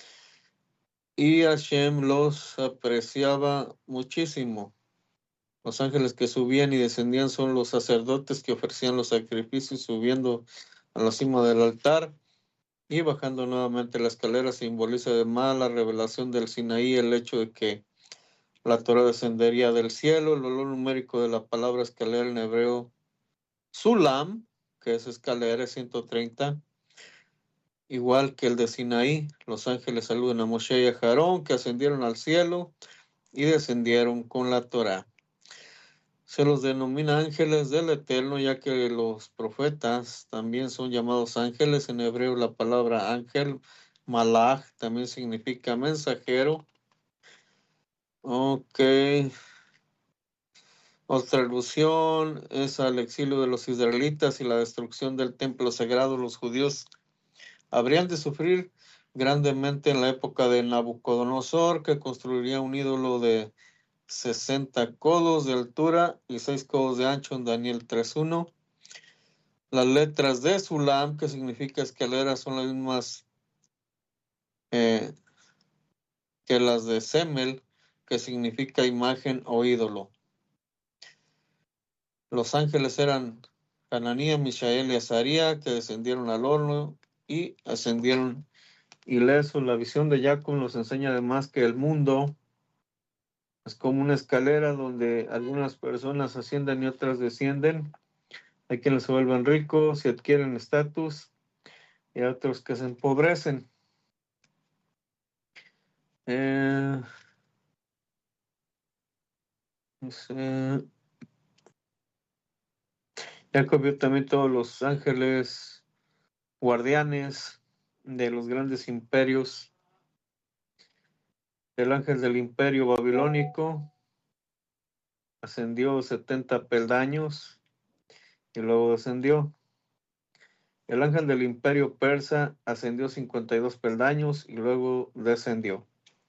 y Hashem los apreciaba muchísimo. Los ángeles que subían y descendían son los sacerdotes que ofrecían los sacrificios subiendo a la cima del altar y bajando nuevamente la escalera. Simboliza además la revelación del Sinaí, el hecho de que la Torah descendería del cielo. El valor numérico de la palabra escalera en hebreo, Sulam, que es escalera, es ciento treinta, igual que el de Sinaí. Los ángeles saludan a Moshe y a Aarón, que ascendieron al cielo y descendieron con la Torah. Se los denomina ángeles del Eterno, ya que los profetas también son llamados ángeles. En hebreo la palabra ángel, malach, también significa mensajero. Ok. Otra alusión es al exilio de los israelitas y la destrucción del templo sagrado. Los judíos habrían de sufrir grandemente en la época de Nabucodonosor, que construiría un ídolo de sesenta codos de altura y seis codos de ancho en Daniel tres uno. Las letras de Sulam, que significa escalera, son las mismas eh, que las de Semel, que significa imagen o ídolo. Los ángeles eran Hananía, Mishael y Azaría, que descendieron al horno y ascendieron ilesos. La visión de Jacob nos enseña además que el mundo es como una escalera donde algunas personas ascienden y otras descienden. Hay quienes se vuelven ricos y adquieren estatus, y hay otros que se empobrecen. Eh, dice, Jacob vio también todos los ángeles guardianes de los grandes imperios El ángel del imperio babilónico ascendió setenta peldaños y luego descendió. El ángel del imperio persa ascendió cincuenta y dos peldaños y luego descendió.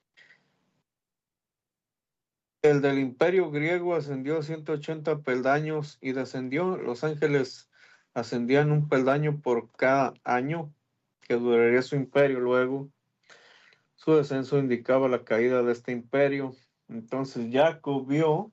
El del imperio griego ascendió ciento ochenta peldaños y descendió. Los ángeles ascendían un peldaño por cada año que duraría su imperio. Luego, su descenso indicaba la caída de este imperio. Entonces Jacob vio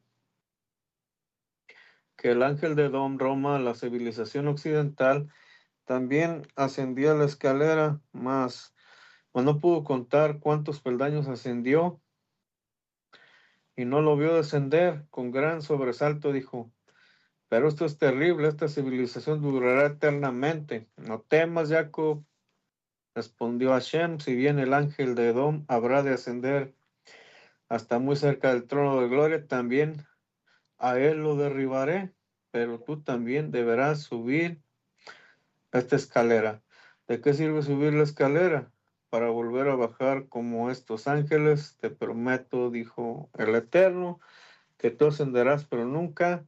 que el ángel de Dom Roma, la civilización occidental, también ascendía la escalera, mas no pudo contar cuántos peldaños ascendió y no lo vio descender. Con gran sobresalto dijo: pero esto es terrible, esta civilización durará eternamente. No temas, Jacob, respondió Hashem, si bien el ángel de Edom habrá de ascender hasta muy cerca del trono de gloria, también a él lo derribaré, pero tú también deberás subir esta escalera. ¿De qué sirve subir la escalera? Para volver a bajar como estos ángeles. Te prometo, dijo el Eterno, que tú ascenderás, pero nunca,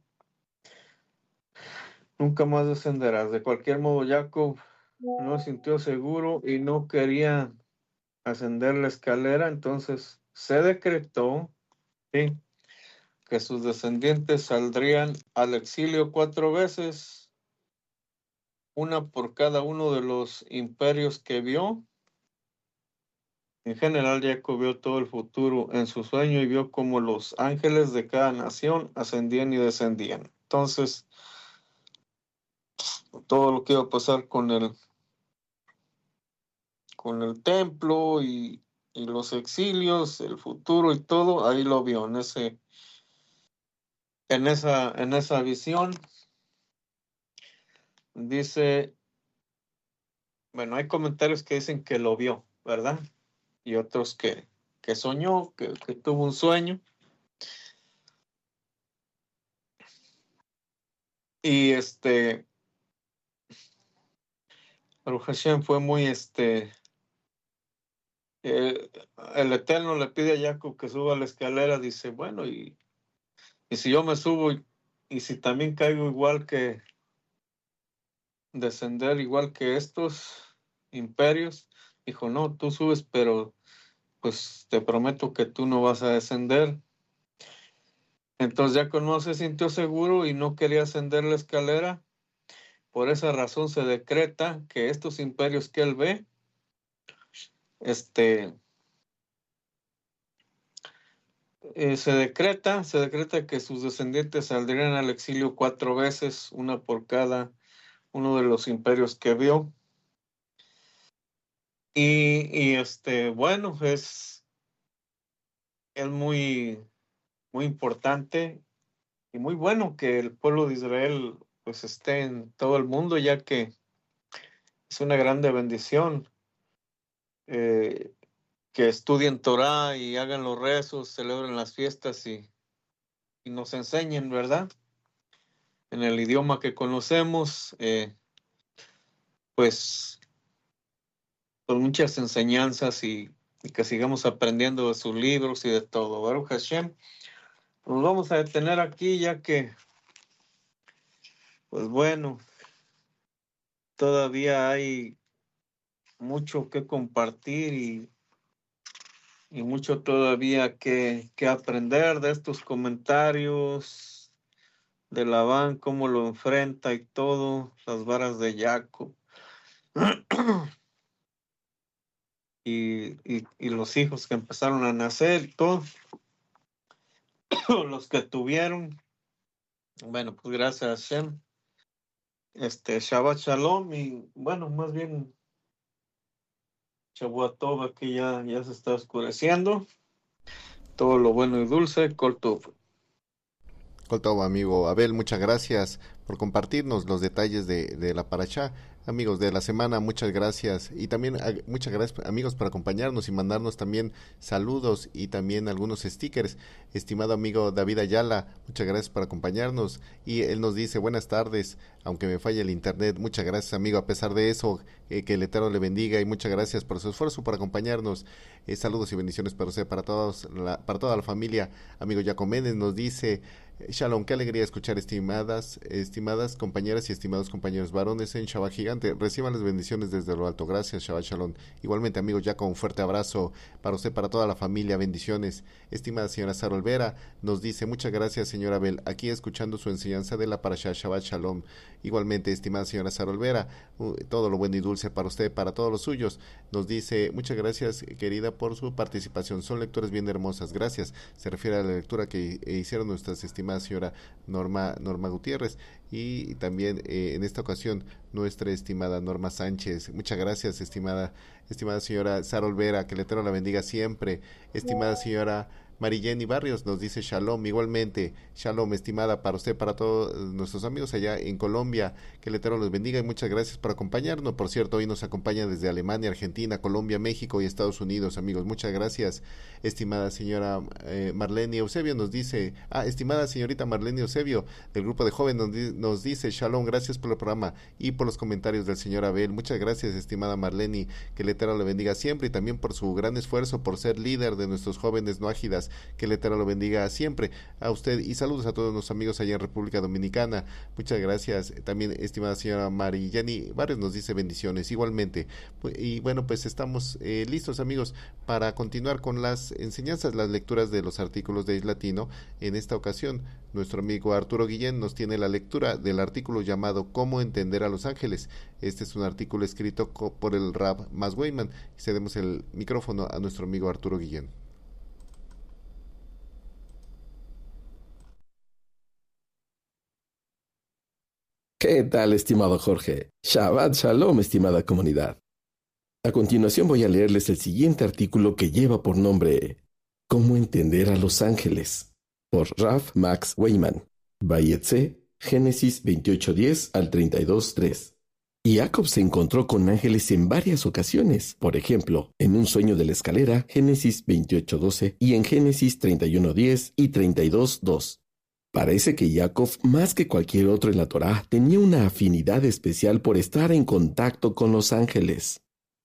nunca más descenderás. De cualquier modo, Jacob no se sintió seguro y no quería ascender la escalera, entonces se decretó, ¿sí?, que sus descendientes saldrían al exilio cuatro veces, una por cada uno de los imperios que vio. En general, Jacob vio todo el futuro en su sueño y vio cómo los ángeles de cada nación ascendían y descendían. Entonces, todo lo que iba a pasar con el, con el templo y, y los exilios, el futuro y todo, ahí lo vio en ese, en esa, en esa visión. Dice, bueno, hay comentarios que dicen que lo vio, ¿verdad? Y otros que, que soñó, que, que tuvo un sueño. Y este, Baruch Hashem fue muy, este, eh, el Eterno le pide a Jacob que suba la escalera, dice, bueno, y, y si yo me subo y, y si también caigo igual que, descender igual que estos imperios, dijo, no, tú subes, pero pues te prometo que tú no vas a descender. Entonces Jacob no se sintió seguro y no quería ascender la escalera. Por esa razón se decreta que estos imperios que él ve, este, eh, se decreta, se decreta que sus descendientes saldrían al exilio cuatro veces, una por cada uno de los imperios que vio. Y, y este, bueno, es, es muy, muy importante y muy bueno que el pueblo de Israel pues esté en todo el mundo, ya que es una grande bendición eh, que estudien Torah y hagan los rezos, celebren las fiestas y, y nos enseñen, ¿verdad?, en el idioma que conocemos, eh, pues con muchas enseñanzas y, y que sigamos aprendiendo de sus libros y de todo. Baruch Hashem. Nos vamos a detener aquí, ya que, pues bueno, todavía hay mucho que compartir y, y mucho todavía que, que aprender de estos comentarios de Labán, cómo lo enfrenta y todo, las varas de Jacob. y, y, y los hijos que empezaron a nacer y todo, los que tuvieron. Bueno, pues gracias a Hashem. Este, Shabbat Shalom y bueno, más bien Shavuot Tov, aquí ya, ya se está oscureciendo. Todo lo bueno y dulce, Kol Tov. Kol Tov, amigo Abel, muchas gracias por compartirnos los detalles de, de la parashá. Amigos de la semana, muchas gracias. Y también a, muchas gracias, amigos, por acompañarnos y mandarnos también saludos y también algunos stickers. Estimado amigo David Ayala, muchas gracias por acompañarnos. Y él nos dice, buenas tardes, aunque me falle el internet. Muchas gracias, amigo, a pesar de eso, eh, que el Eterno le bendiga y muchas gracias por su esfuerzo, por acompañarnos. Eh, saludos y bendiciones para usted, para todos, la, para toda la familia. Amigo Jacob Méndez nos dice, Shalom, qué alegría escuchar, estimadas, estimadas compañeras y estimados compañeros varones en Shabbat Gigante. Reciban las bendiciones desde lo alto. Gracias, Shabbat Shalom. Igualmente, amigo Jacob, un fuerte abrazo para usted, para toda la familia. Bendiciones. Estimada señora Sara Olvera, nos dice, muchas gracias, señora Abel, aquí escuchando su enseñanza de la Parashá Shabbat Shalom. Igualmente, estimada señora Sara Olvera, uh, todo lo bueno y dulce para usted, para todos los suyos. Nos dice, muchas gracias, querida, por su participación. Son lecturas bien hermosas. Gracias. Se refiere a la lectura que eh, hicieron nuestras estimadas señora Norma Norma Gutiérrez y también eh, en esta ocasión nuestra estimada Norma Sánchez. Muchas gracias, estimada estimada señora Sara Olvera, que el Eterno la bendiga siempre. Estimada señora Marijenny Barrios nos dice Shalom, igualmente, Shalom, estimada, para usted, para todos nuestros amigos allá en Colombia, que el Eterno los bendiga y muchas gracias por acompañarnos. Por cierto, hoy nos acompañan desde Alemania, Argentina, Colombia, México y Estados Unidos, amigos, muchas gracias. Estimada señora eh, Marlene Eusebio nos dice, ah, estimada señorita Marlene Eusebio, del grupo de jóvenes, nos, di, nos dice Shalom, gracias por el programa y por los comentarios del señor Abel. Muchas gracias, estimada Marlene, que el Eterno le bendiga siempre y también por su gran esfuerzo por ser líder de nuestros jóvenes no ágidas. Que el Eterno lo bendiga siempre a usted y saludos a todos nuestros amigos allá en República Dominicana. Muchas gracias. También, estimada señora Marijenny Barrios nos dice bendiciones igualmente. Y bueno, pues estamos eh, listos, amigos, para continuar con las enseñanzas, las lecturas de los artículos de Islatino. En esta ocasión, nuestro amigo Arturo Guillén nos tiene la lectura del artículo llamado ¿Cómo entender a los ángeles? Este es un artículo escrito por el Rab Mas Weyman. Cedemos el micrófono a nuestro amigo Arturo Guillén. ¿Qué tal, estimado Jorge? Shabbat Shalom, estimada comunidad. A continuación voy a leerles el siguiente artículo que lleva por nombre ¿Cómo entender a los ángeles? Por Rav Max Weyman. Vayetze, Génesis veintiocho diez al treinta y dos tres. Jacob se encontró con ángeles en varias ocasiones, por ejemplo, en un sueño de la escalera, Génesis veintiocho doce, y en Génesis treinta y uno diez y treinta y dos dos. Parece que Jacob, más que cualquier otro en la Torá, tenía una afinidad especial por estar en contacto con los ángeles.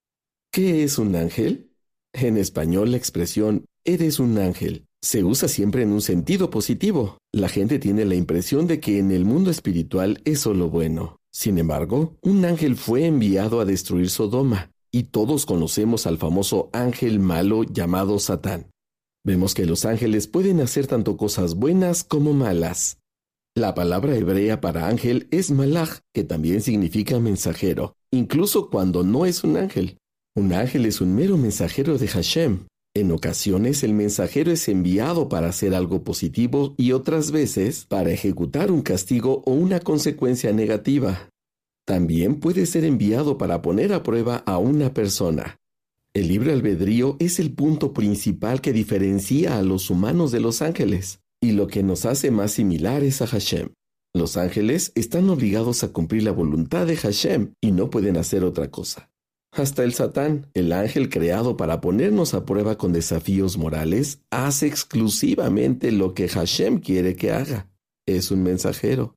¿Qué es un ángel? En español, la expresión «eres un ángel» se usa siempre en un sentido positivo. La gente tiene la impresión de que en el mundo espiritual es solo bueno. Sin embargo, un ángel fue enviado a destruir Sodoma, y todos conocemos al famoso ángel malo llamado Satán. Vemos que los ángeles pueden hacer tanto cosas buenas como malas. La palabra hebrea para ángel es malach, que también significa mensajero, incluso cuando no es un ángel. Un ángel es un mero mensajero de Hashem. En ocasiones el mensajero es enviado para hacer algo positivo y otras veces para ejecutar un castigo o una consecuencia negativa. También puede ser enviado para poner a prueba a una persona. El libre albedrío es el punto principal que diferencia a los humanos de los ángeles y lo que nos hace más similares a Hashem. Los ángeles están obligados a cumplir la voluntad de Hashem y no pueden hacer otra cosa. Hasta el Satán, el ángel creado para ponernos a prueba con desafíos morales, hace exclusivamente lo que Hashem quiere que haga. Es un mensajero.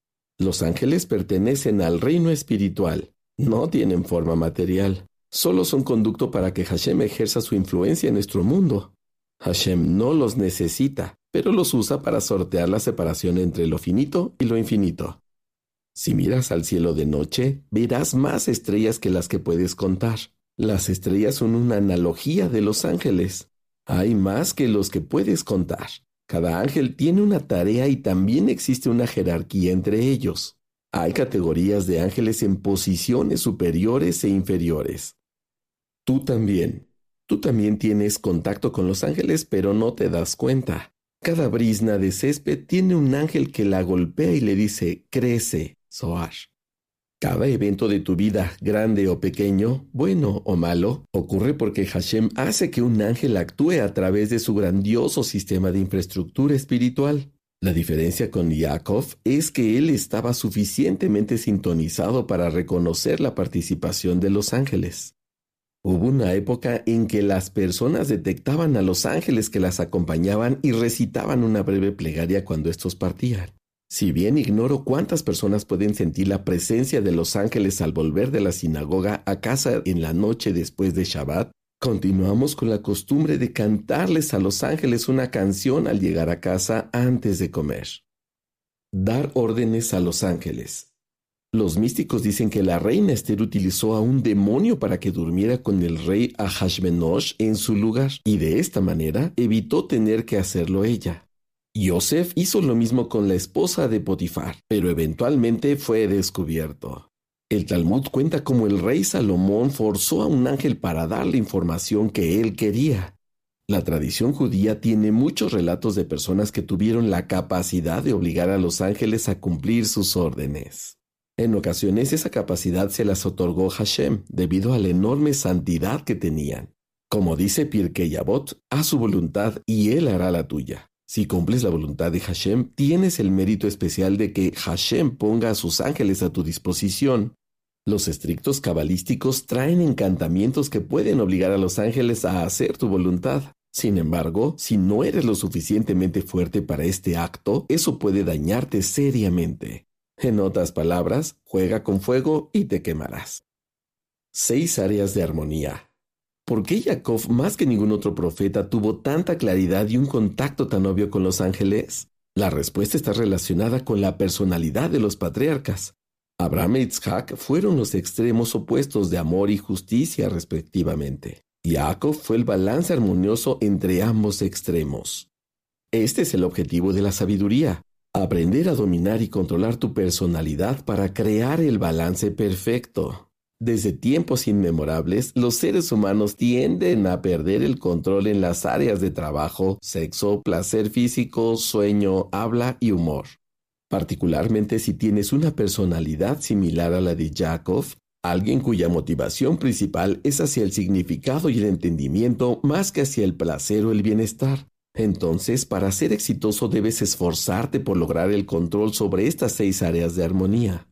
Los ángeles pertenecen al reino espiritual. No tienen forma material. Solo son conducto para que Hashem ejerza su influencia en nuestro mundo. Hashem no los necesita, pero los usa para sortear la separación entre lo finito y lo infinito. Si miras al cielo de noche, verás más estrellas que las que puedes contar. Las estrellas son una analogía de los ángeles. Hay más que los que puedes contar. Cada ángel tiene una tarea y también existe una jerarquía entre ellos. Hay categorías de ángeles en posiciones superiores e inferiores. Tú también. Tú también tienes contacto con los ángeles, pero no te das cuenta. Cada brizna de césped tiene un ángel que la golpea y le dice, crece, Zohar. Cada evento de tu vida, grande o pequeño, bueno o malo, ocurre porque Hashem hace que un ángel actúe a través de su grandioso sistema de infraestructura espiritual. La diferencia con Yaakov es que él estaba suficientemente sintonizado para reconocer la participación de los ángeles. Hubo una época en que las personas detectaban a los ángeles que las acompañaban y recitaban una breve plegaria cuando estos partían. Si bien ignoro cuántas personas pueden sentir la presencia de los ángeles al volver de la sinagoga a casa en la noche después de Shabbat, continuamos con la costumbre de cantarles a los ángeles una canción al llegar a casa antes de comer. Dar órdenes a los ángeles. Los místicos dicen que la reina Esther utilizó a un demonio para que durmiera con el rey Ahasverosh en su lugar, y de esta manera evitó tener que hacerlo ella. Yosef hizo lo mismo con la esposa de Potifar, pero eventualmente fue descubierto. El Talmud cuenta cómo el rey Salomón forzó a un ángel para darle información que él quería. La tradición judía tiene muchos relatos de personas que tuvieron la capacidad de obligar a los ángeles a cumplir sus órdenes. En ocasiones esa capacidad se las otorgó Hashem debido a la enorme santidad que tenían. Como dice Pirkei Avot, haz su voluntad y él hará la tuya. Si cumples la voluntad de Hashem, tienes el mérito especial de que Hashem ponga a sus ángeles a tu disposición. Los estrictos cabalísticos traen encantamientos que pueden obligar a los ángeles a hacer tu voluntad. Sin embargo, si no eres lo suficientemente fuerte para este acto, eso puede dañarte seriamente. En otras palabras, juega con fuego y te quemarás. Seis áreas de armonía. ¿Por qué Jacob, más que ningún otro profeta, tuvo tanta claridad y un contacto tan obvio con los ángeles? La respuesta está relacionada con la personalidad de los patriarcas. Abraham e Isaac fueron los extremos opuestos de amor y justicia, respectivamente. Jacob fue el balance armonioso entre ambos extremos. Este es el objetivo de la sabiduría. Aprender a dominar y controlar tu personalidad para crear el balance perfecto. Desde tiempos inmemorables, los seres humanos tienden a perder el control en las áreas de trabajo, sexo, placer físico, sueño, habla y humor. Particularmente si tienes una personalidad similar a la de Jacob, alguien cuya motivación principal es hacia el significado y el entendimiento más que hacia el placer o el bienestar. Entonces, para ser exitoso debes esforzarte por lograr el control sobre estas seis áreas de armonía.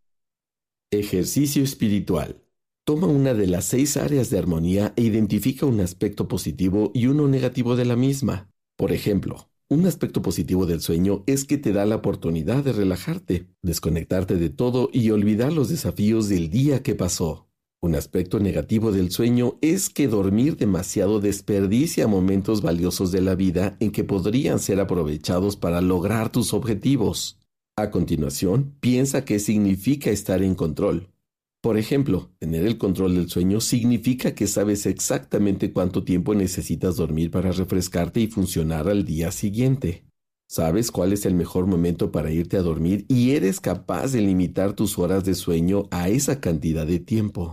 Ejercicio espiritual. Toma una de las seis áreas de armonía e identifica un aspecto positivo y uno negativo de la misma. Por ejemplo, un aspecto positivo del sueño es que te da la oportunidad de relajarte, desconectarte de todo y olvidar los desafíos del día que pasó. Un aspecto negativo del sueño es que dormir demasiado desperdicia momentos valiosos de la vida en que podrían ser aprovechados para lograr tus objetivos. A continuación, piensa qué significa estar en control. Por ejemplo, tener el control del sueño significa que sabes exactamente cuánto tiempo necesitas dormir para refrescarte y funcionar al día siguiente. Sabes cuál es el mejor momento para irte a dormir y eres capaz de limitar tus horas de sueño a esa cantidad de tiempo.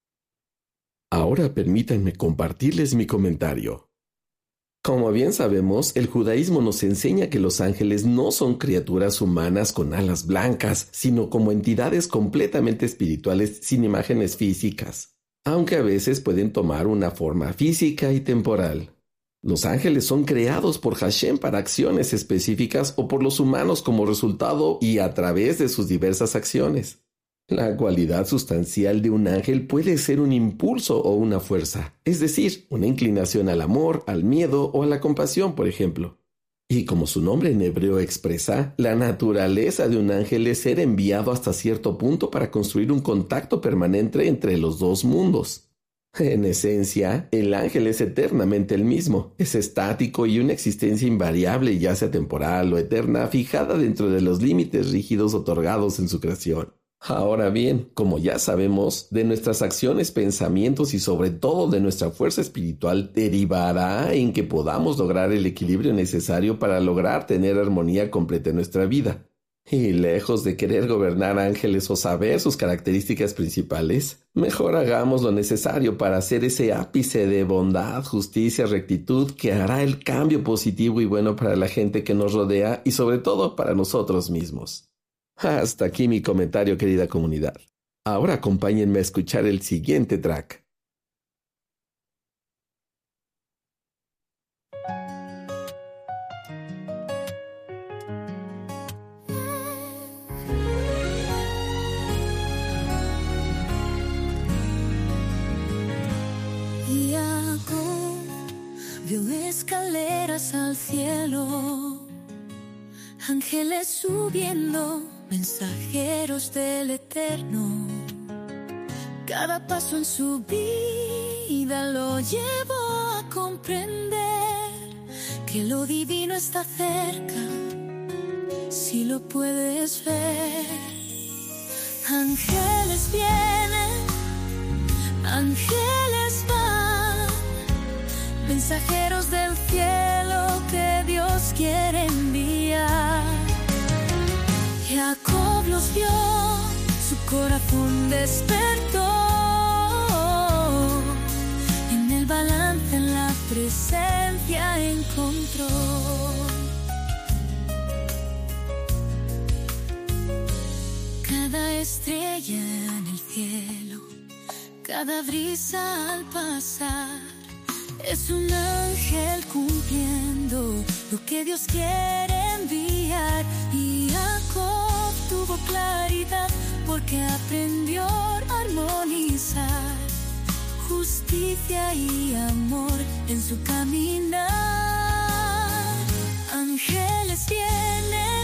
Ahora permítanme compartirles mi comentario. Como bien sabemos, el judaísmo nos enseña que los ángeles no son criaturas humanas con alas blancas, sino como entidades completamente espirituales sin imágenes físicas, aunque a veces pueden tomar una forma física y temporal. Los ángeles son creados por Hashem para acciones específicas o por los humanos como resultado y a través de sus diversas acciones. La cualidad sustancial de un ángel puede ser un impulso o una fuerza, es decir, una inclinación al amor, al miedo o a la compasión, por ejemplo. Y como su nombre en hebreo expresa, la naturaleza de un ángel es ser enviado hasta cierto punto para construir un contacto permanente entre los dos mundos. En esencia, el ángel es eternamente el mismo, es estático y una existencia invariable, ya sea temporal o eterna, fijada dentro de los límites rígidos otorgados en su creación. Ahora bien, como ya sabemos, de nuestras acciones, pensamientos y sobre todo de nuestra fuerza espiritual derivará en que podamos lograr el equilibrio necesario para lograr tener armonía completa en nuestra vida. Y lejos de querer gobernar ángeles o saber sus características principales, mejor hagamos lo necesario para hacer ese ápice de bondad, justicia, rectitud que hará el cambio positivo y bueno para la gente que nos rodea y sobre todo para nosotros mismos. Hasta aquí mi comentario, querida comunidad. Ahora acompáñenme a escuchar el siguiente track. estrellas al cielo, ángeles subiendo, mensajeros del Eterno. Cada paso en su vida lo llevó a comprender que lo divino está cerca, si lo puedes ver. Ángeles vienen, ángeles van, mensajeros del cielo que Dios quiere enviar. Jacob los vio, su corazón despertó. En el balance, en la presencia encontró. Cada estrella en el cielo, cada brisa al pasar, es un ángel cumpliendo lo que Dios quiere enviar. Y Jacob tuvo claridad porque aprendió a armonizar justicia y amor en su caminar. Ángeles vienen,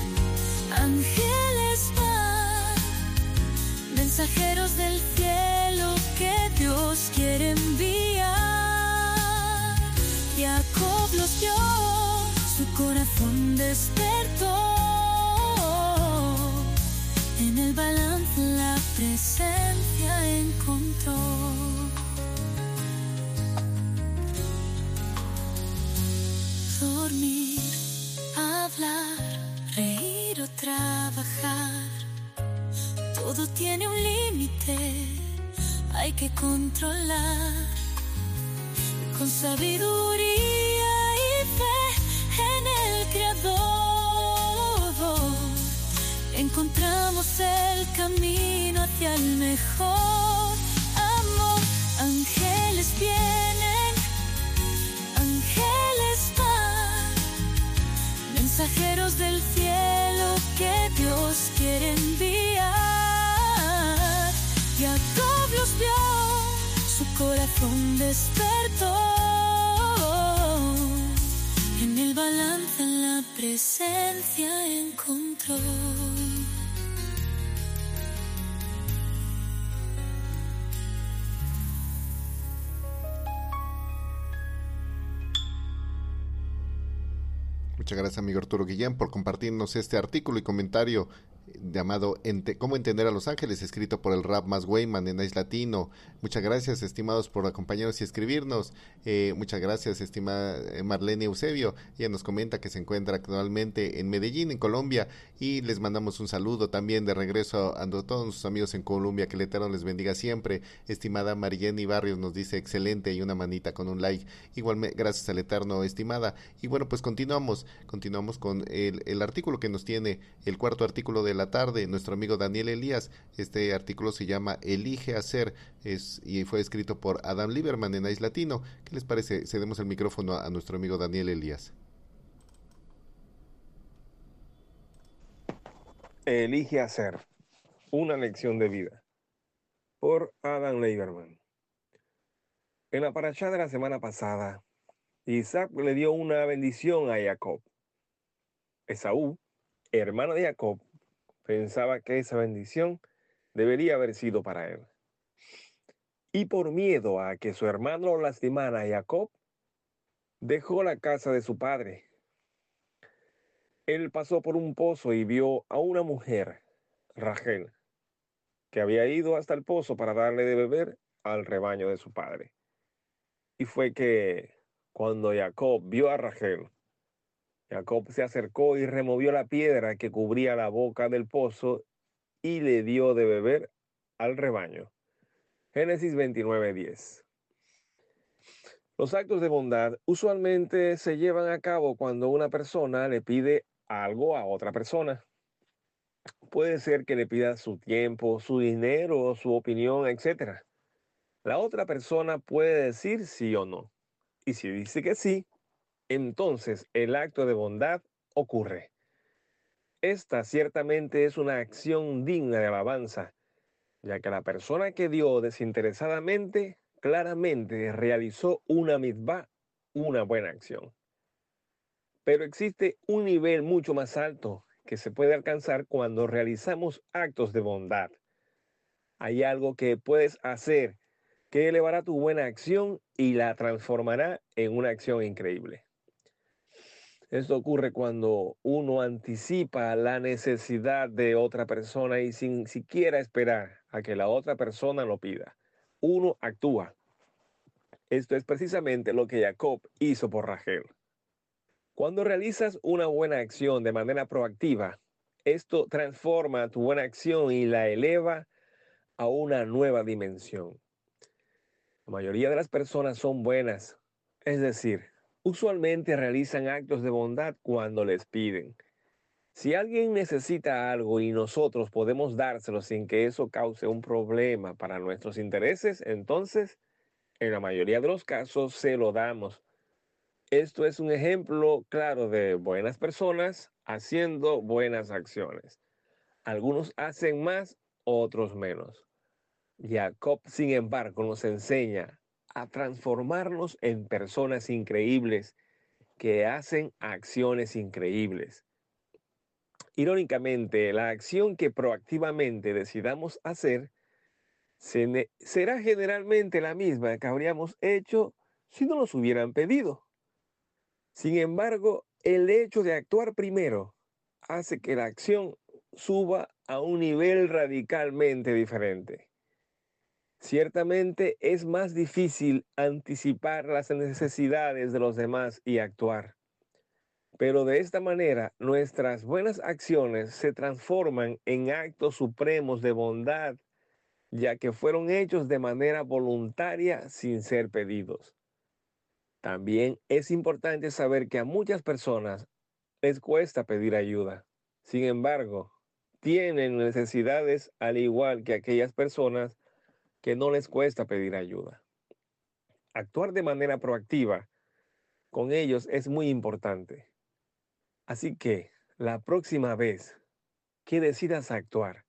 ángeles van, mensajeros del cielo que Dios quiere enviar. Jacob los vio, su corazón despertó. En el balance, la presencia encontró. Dormir, hablar, reír o trabajar, todo tiene un límite, hay que controlar. Con sabiduría y fe en el Creador, encontramos el camino hacia el mejor amor. Ángeles vienen, ángeles van, mensajeros del cielo que Dios quiere enviar. Jacob los vio, su corazón despertó. En el balance, en la presencia encontró. Muchas gracias, amigo Arturo Guillén, por compartirnos este artículo y comentario llamado Ente- ¿Cómo entender a los ángeles?, escrito por el Rab Mas Weyman en Ice Latino. Muchas gracias, estimados, por acompañarnos y escribirnos. Eh, muchas gracias, estimada Marlene Eusebio. Ella nos comenta que se encuentra actualmente en Medellín, en Colombia, y les mandamos un saludo también de regreso a, a todos nuestros amigos en Colombia. Que el Eterno les bendiga siempre. Estimada Marieni Barrios nos dice excelente y una manita con un like. Igualmente, gracias al Eterno, estimada. Y bueno, pues continuamos, continuamos con el, el artículo que nos tiene, el cuarto artículo de la tarde, nuestro amigo Daniel Elías. Este artículo se llama Elige hacer, es, y fue escrito por Adam Lieberman en Ice Latino. ¿Qué les parece? Cedemos el micrófono a, a nuestro amigo Daniel Elías. Elige hacer, una lección de vida, por Adam Lieberman. En la parashá de la semana pasada, Isaac le dio una bendición a Jacob. Esaú, hermano de Jacob, pensaba que esa bendición debería haber sido para él. Y por miedo a que su hermano lo lastimara a Jacob, dejó la casa de su padre. Él pasó por un pozo y vio a una mujer, Rachel, que había ido hasta el pozo para darle de beber al rebaño de su padre. Y fue que cuando Jacob vio a Rachel, Jacob se acercó y removió la piedra que cubría la boca del pozo y le dio de beber al rebaño. Génesis veintinueve diez. Los actos de bondad usualmente se llevan a cabo cuando una persona le pide algo a otra persona. Puede ser que le pida su tiempo, su dinero, su opinión, etcétera. La otra persona puede decir sí o no. Y si dice que sí, entonces el acto de bondad ocurre. Esta ciertamente es una acción digna de alabanza, ya que la persona que dio desinteresadamente claramente realizó una mitzvah, una buena acción. Pero existe un nivel mucho más alto que se puede alcanzar cuando realizamos actos de bondad. Hay algo que puedes hacer que elevará tu buena acción y la transformará en una acción increíble. Esto ocurre cuando uno anticipa la necesidad de otra persona y sin siquiera esperar a que la otra persona lo pida. Uno actúa. Esto es precisamente lo que Jacob hizo por Rachel. Cuando realizas una buena acción de manera proactiva, esto transforma tu buena acción y la eleva a una nueva dimensión. La mayoría de las personas son buenas, es decir, usualmente realizan actos de bondad cuando les piden. Si alguien necesita algo y nosotros podemos dárselo sin que eso cause un problema para nuestros intereses, entonces, en la mayoría de los casos, se lo damos. Esto es un ejemplo claro de buenas personas haciendo buenas acciones. Algunos hacen más, otros menos. Jacob, sin embargo, nos enseña a transformarnos en personas increíbles que hacen acciones increíbles. Irónicamente, la acción que proactivamente decidamos hacer se será generalmente la misma que habríamos hecho si no nos hubieran pedido. Sin embargo, el hecho de actuar primero hace que la acción suba a un nivel radicalmente diferente. Ciertamente es más difícil anticipar las necesidades de los demás y actuar. Pero de esta manera, nuestras buenas acciones se transforman en actos supremos de bondad, ya que fueron hechos de manera voluntaria sin ser pedidos. También es importante saber que a muchas personas les cuesta pedir ayuda. Sin embargo, tienen necesidades al igual que aquellas personas que no les cuesta pedir ayuda. Actuar de manera proactiva con ellos es muy importante. Así que la próxima vez que decidas actuar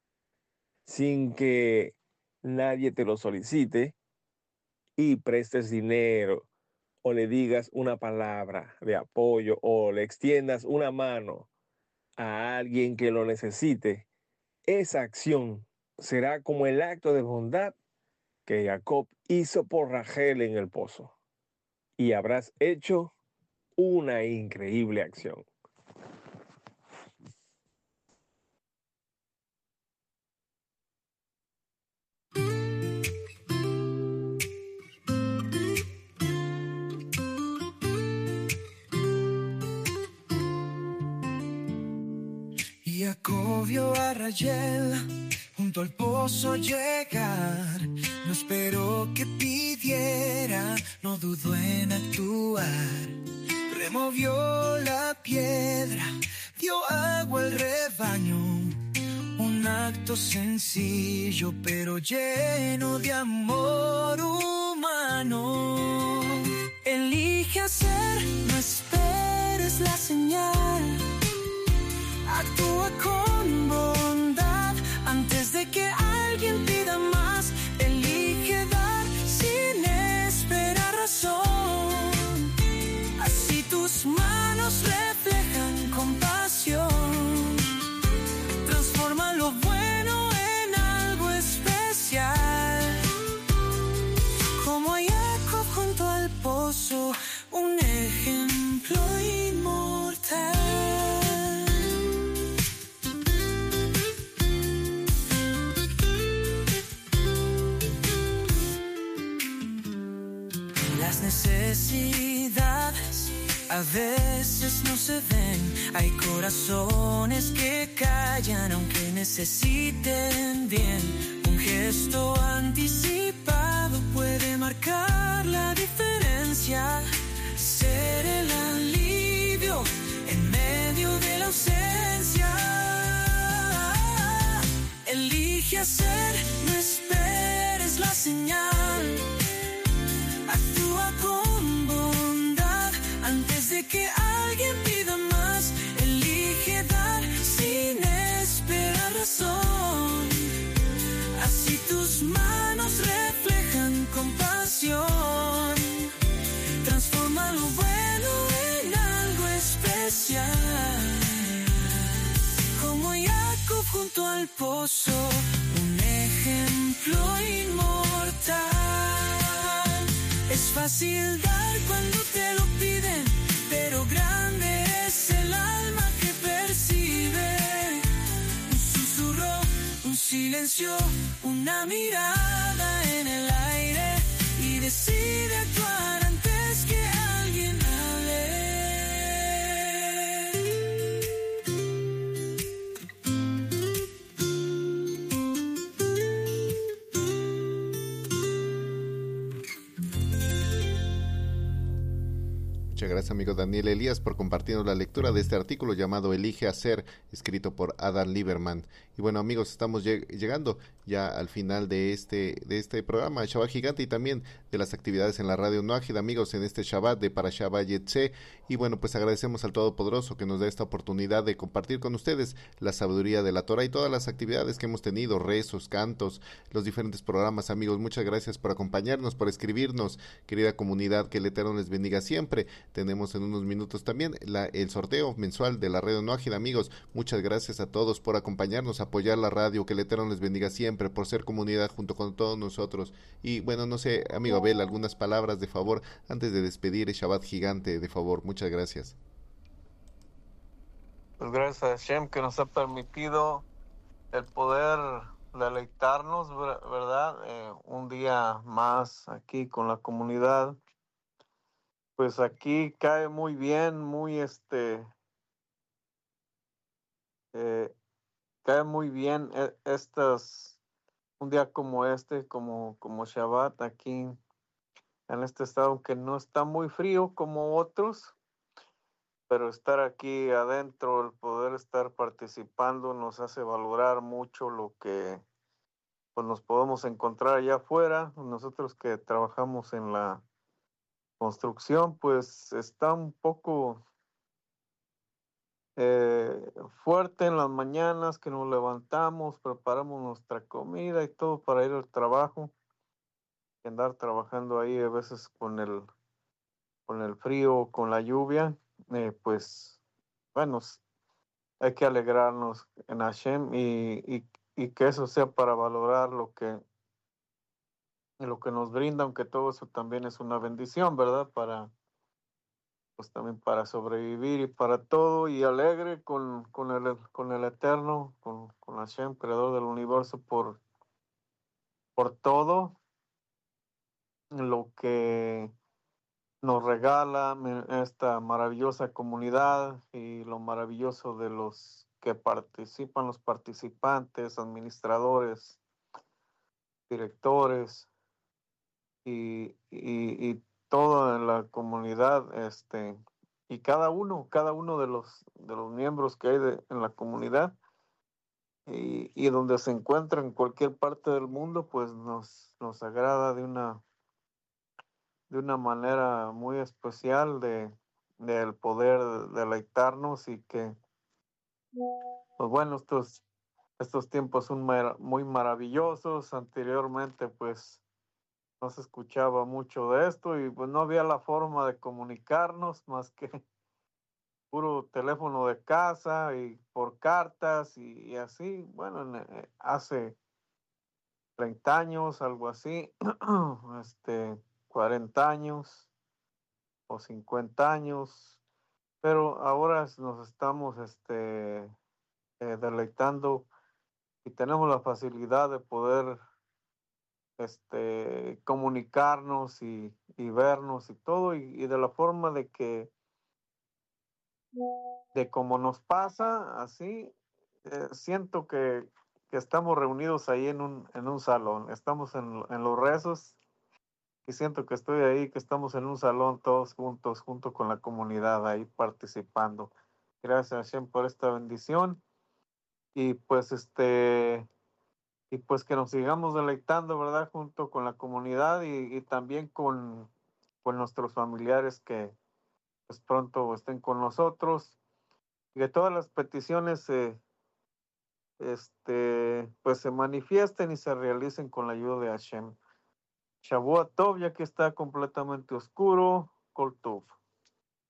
sin que nadie te lo solicite y prestes dinero o le digas una palabra de apoyo o le extiendas una mano a alguien que lo necesite, esa acción será como el acto de bondad que Jacob hizo por Rachel en el pozo. Y habrás hecho una increíble acción. Jacob vio a Rachel junto al pozo llegar. No esperó que pidiera, no dudó en actuar. Removió la piedra, dio agua al rebaño. Un acto sencillo pero lleno de amor humano. Elige hacer, no esperes la señal. Actúa con bondad antes de que alguien pida más. Elige dar sin esperar razón. Así tus manos reflejan compasión. Transforma lo bueno en algo especial. Como Jacob junto al pozo, un ejemplo inmortal. Las necesidades a veces no se ven. Hay corazones que callan aunque necesiten bien. Un gesto anticipado puede marcar la diferencia. Ser el alivio en medio de la ausencia. Elige hacer, no esperes la señal. Actúa con bondad antes de que alguien pida más. Elige dar sin esperar razón. Así tus manos reflejan compasión. Transforma lo bueno en algo especial. fácil dar cuando te lo piden, pero grande es el alma que percibe. Un susurro, un silencio, una mirada en el aire y decide actuar antes que alguien hable. Muchas gracias, amigo Daniel Elías, por compartirnos la lectura de este artículo llamado Elige Hacer, escrito por Adam Lieberman. Y bueno, amigos, estamos lleg- llegando ya al final de este de este programa de Shabbat Gigante y también de las actividades en la radio Noachid, amigos, en este Shabbat de Parashá Vayetze. Y bueno, pues agradecemos al Todopoderoso que nos da esta oportunidad de compartir con ustedes la sabiduría de la Torah y todas las actividades que hemos tenido, rezos, cantos, los diferentes programas. Amigos, muchas gracias por acompañarnos, por escribirnos, querida comunidad, que el Eterno les bendiga siempre. Tenemos en unos minutos también la, el sorteo mensual de la radio Noachid, amigos. Muchas gracias a todos por acompañarnos, apoyar la radio, que el Eterno les bendiga siempre, por ser comunidad junto con todos nosotros. Y bueno, no sé, amigo Abel, algunas palabras de favor antes de despedir el Shabbat Gigante, de favor. Muchas gracias. Pues gracias a Hashem que nos ha permitido el poder deleitarnos, ¿verdad? Eh, un día más aquí con la comunidad. Pues aquí cae muy bien, muy este, eh, cae muy bien eh, estas, un día como este, como, como Shabbat aquí en este estado, aunque no está muy frío como otros, pero estar aquí adentro, el poder estar participando nos hace valorar mucho lo que pues, nos podemos encontrar allá afuera. Nosotros que trabajamos en la construcción, pues está un poco eh, fuerte en las mañanas que nos levantamos, preparamos nuestra comida y todo para ir al trabajo, y andar trabajando ahí a veces con el con el frío, con la lluvia, eh, pues bueno, hay que alegrarnos en Hashem y, y, y que eso sea para valorar lo que lo que nos brinda, aunque todo eso también es una bendición, ¿verdad? Para pues también para sobrevivir y para todo, y alegre con, con, el, con el Eterno, con, con Hashem, creador del universo, por, por todo lo que nos regala esta maravillosa comunidad y lo maravilloso de los que participan, los participantes, administradores, directores y, y, y toda la comunidad, este, y cada uno, cada uno de los de los miembros que hay de, en la comunidad y, y donde se encuentra en cualquier parte del mundo, pues nos, nos agrada de una de una manera muy especial de del poder deleitarnos y que pues bueno, estos estos tiempos son mar, muy maravillosos. Anteriormente pues no se escuchaba mucho de esto y pues no había la forma de comunicarnos más que puro teléfono de casa y por cartas y, y así. Bueno, en, eh, hace treinta años, algo así, este, cuarenta años o cincuenta años, pero ahora nos estamos este, eh, deleitando y tenemos la facilidad de poder este, comunicarnos y, y vernos y todo, y, y de la forma de que, de como nos pasa, así, eh, siento que, que estamos reunidos ahí en un, en un salón, estamos en, en los rezos, y siento que estoy ahí, que estamos en un salón todos juntos, junto con la comunidad ahí participando. Gracias, Hashem, por esta bendición, y pues este... y pues que nos sigamos deleitando, ¿verdad? Junto con la comunidad y, y también con, con nuestros familiares que pues pronto estén con nosotros. Y que todas las peticiones eh, este, pues se manifiesten y se realicen con la ayuda de Hashem. Shavuot Tov, ya que está completamente oscuro. Kol Tov.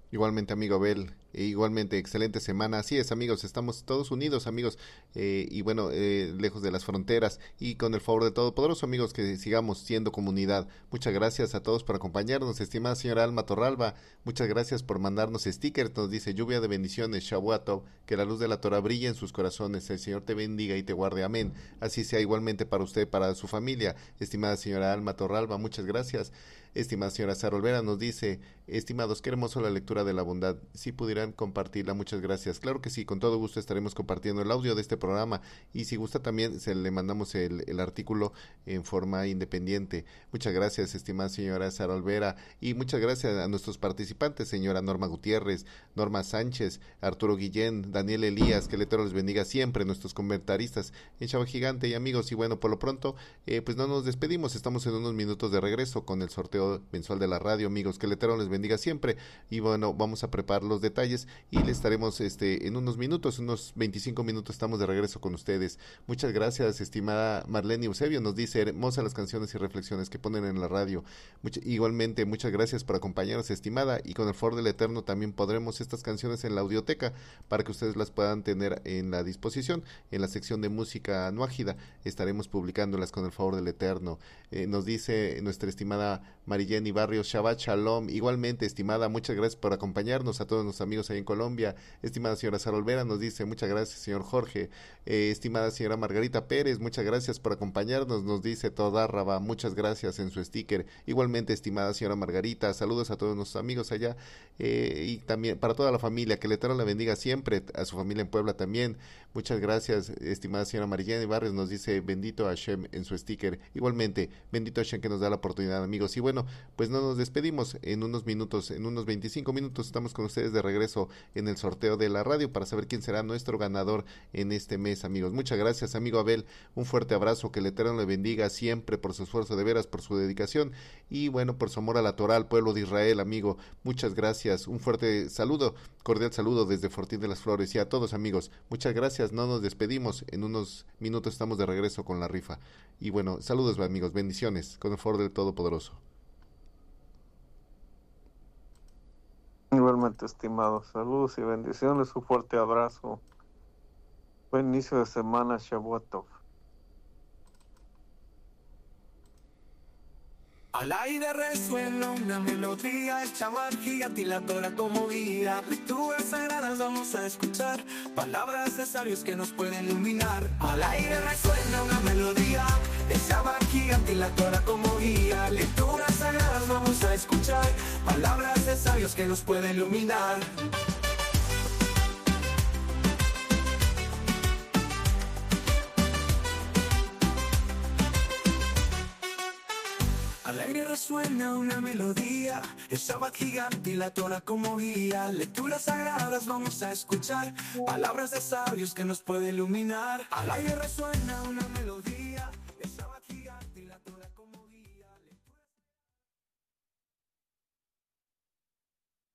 Igualmente, amigo Abel, e igualmente excelente semana. Así es, amigos, estamos todos unidos, amigos, eh, y bueno, eh, lejos de las fronteras y con el favor de Todopoderoso, amigos, que sigamos siendo comunidad. Muchas gracias a todos por acompañarnos, estimada señora Alma Torralba, muchas gracias por mandarnos stickers, nos dice lluvia de bendiciones, Shavuot Tov, que la luz de la Torah brille en sus corazones, el Señor te bendiga y te guarde, amén. Así sea igualmente para usted, para su familia, estimada señora Alma Torralba, muchas gracias. Estimada señora Sara Olvera nos dice, estimados, qué hermoso la lectura de la bondad, si pudieran compartirla, muchas gracias. Claro que sí, con todo gusto estaremos compartiendo el audio de este programa y si gusta también se le mandamos el, el artículo en forma independiente. Muchas gracias, estimada señora Sara Olvera, y muchas gracias a nuestros participantes, señora Norma Gutiérrez, Norma Sánchez, Arturo Guillén, Daniel Elías, que el Eterno les bendiga siempre, nuestros comentaristas en Chava Gigante. Y amigos, y bueno, por lo pronto, eh, pues no nos despedimos, estamos en unos minutos de regreso con el sorteo mensual de la radio, amigos, que el Eterno les bendiga siempre. Y bueno, vamos a preparar los detalles y le estaremos este en unos minutos, unos veinticinco minutos estamos de regreso con ustedes. Muchas gracias, estimada Marlene Eusebio, nos dice, hermosas las canciones y reflexiones que ponen en la radio. Much igualmente, muchas gracias por acompañarnos, estimada, y con el favor del Eterno también podremos estas canciones en la audioteca para que ustedes las puedan tener en la disposición, en la sección de música nuágida, estaremos publicándolas con el favor del Eterno. Eh, nos dice nuestra estimada Marijenny Barrios, Shabbat Shalom, igualmente, estimada, muchas gracias por acompañarnos, a todos nuestros amigos ahí en Colombia. Estimada señora Sara Olvera nos dice, muchas gracias, señor Jorge. Eh, estimada señora Margarita Pérez, muchas gracias por acompañarnos, nos dice Toda Raba, muchas gracias en su sticker. Igualmente, estimada señora Margarita, saludos a todos nuestros amigos allá, eh, y también para toda la familia, que el Eterno la bendiga siempre, a su familia en Puebla también. Muchas gracias, estimada señora Marijenny Barrios, nos dice, bendito Hashem en su sticker. Igualmente, bendito Hashem que nos da la oportunidad, amigos. Y bueno, pues no nos despedimos, en unos minutos, en unos veinticinco minutos estamos con ustedes de regreso en el sorteo de la radio para saber quién será nuestro ganador en este mes, amigos. Muchas gracias, amigo Abel, un fuerte abrazo, que el Eterno le bendiga siempre por su esfuerzo, de veras, por su dedicación y bueno, por su amor a la Torah, al pueblo de Israel, amigo. Muchas gracias, un fuerte saludo, cordial saludo desde Fortín de las Flores, y a todos, amigos, muchas gracias, no nos despedimos, en unos minutos estamos de regreso con la rifa. Y bueno, saludos, amigos, bendiciones, con el favor del Todopoderoso. Igualmente, estimados, saludos y bendiciones, un fuerte abrazo. Buen inicio de semana, Shavuot Tov. Al aire resuena una melodía, el Shabbat Gigante y la Torah como guía. Lecturas sagradas vamos a escuchar, palabras de sabios que nos pueden iluminar. Al aire resuena una melodía, el Shabbat Gigante y la Torah como guía. Lecturas sagradas vamos a escuchar, palabras de sabios que nos pueden iluminar. Al aire resuena una melodía, el Shabbat Gigante y la Torah como guía. Lecturas sagradas vamos a escuchar, palabras de sabios que nos pueden iluminar. Al aire resuena una melodía.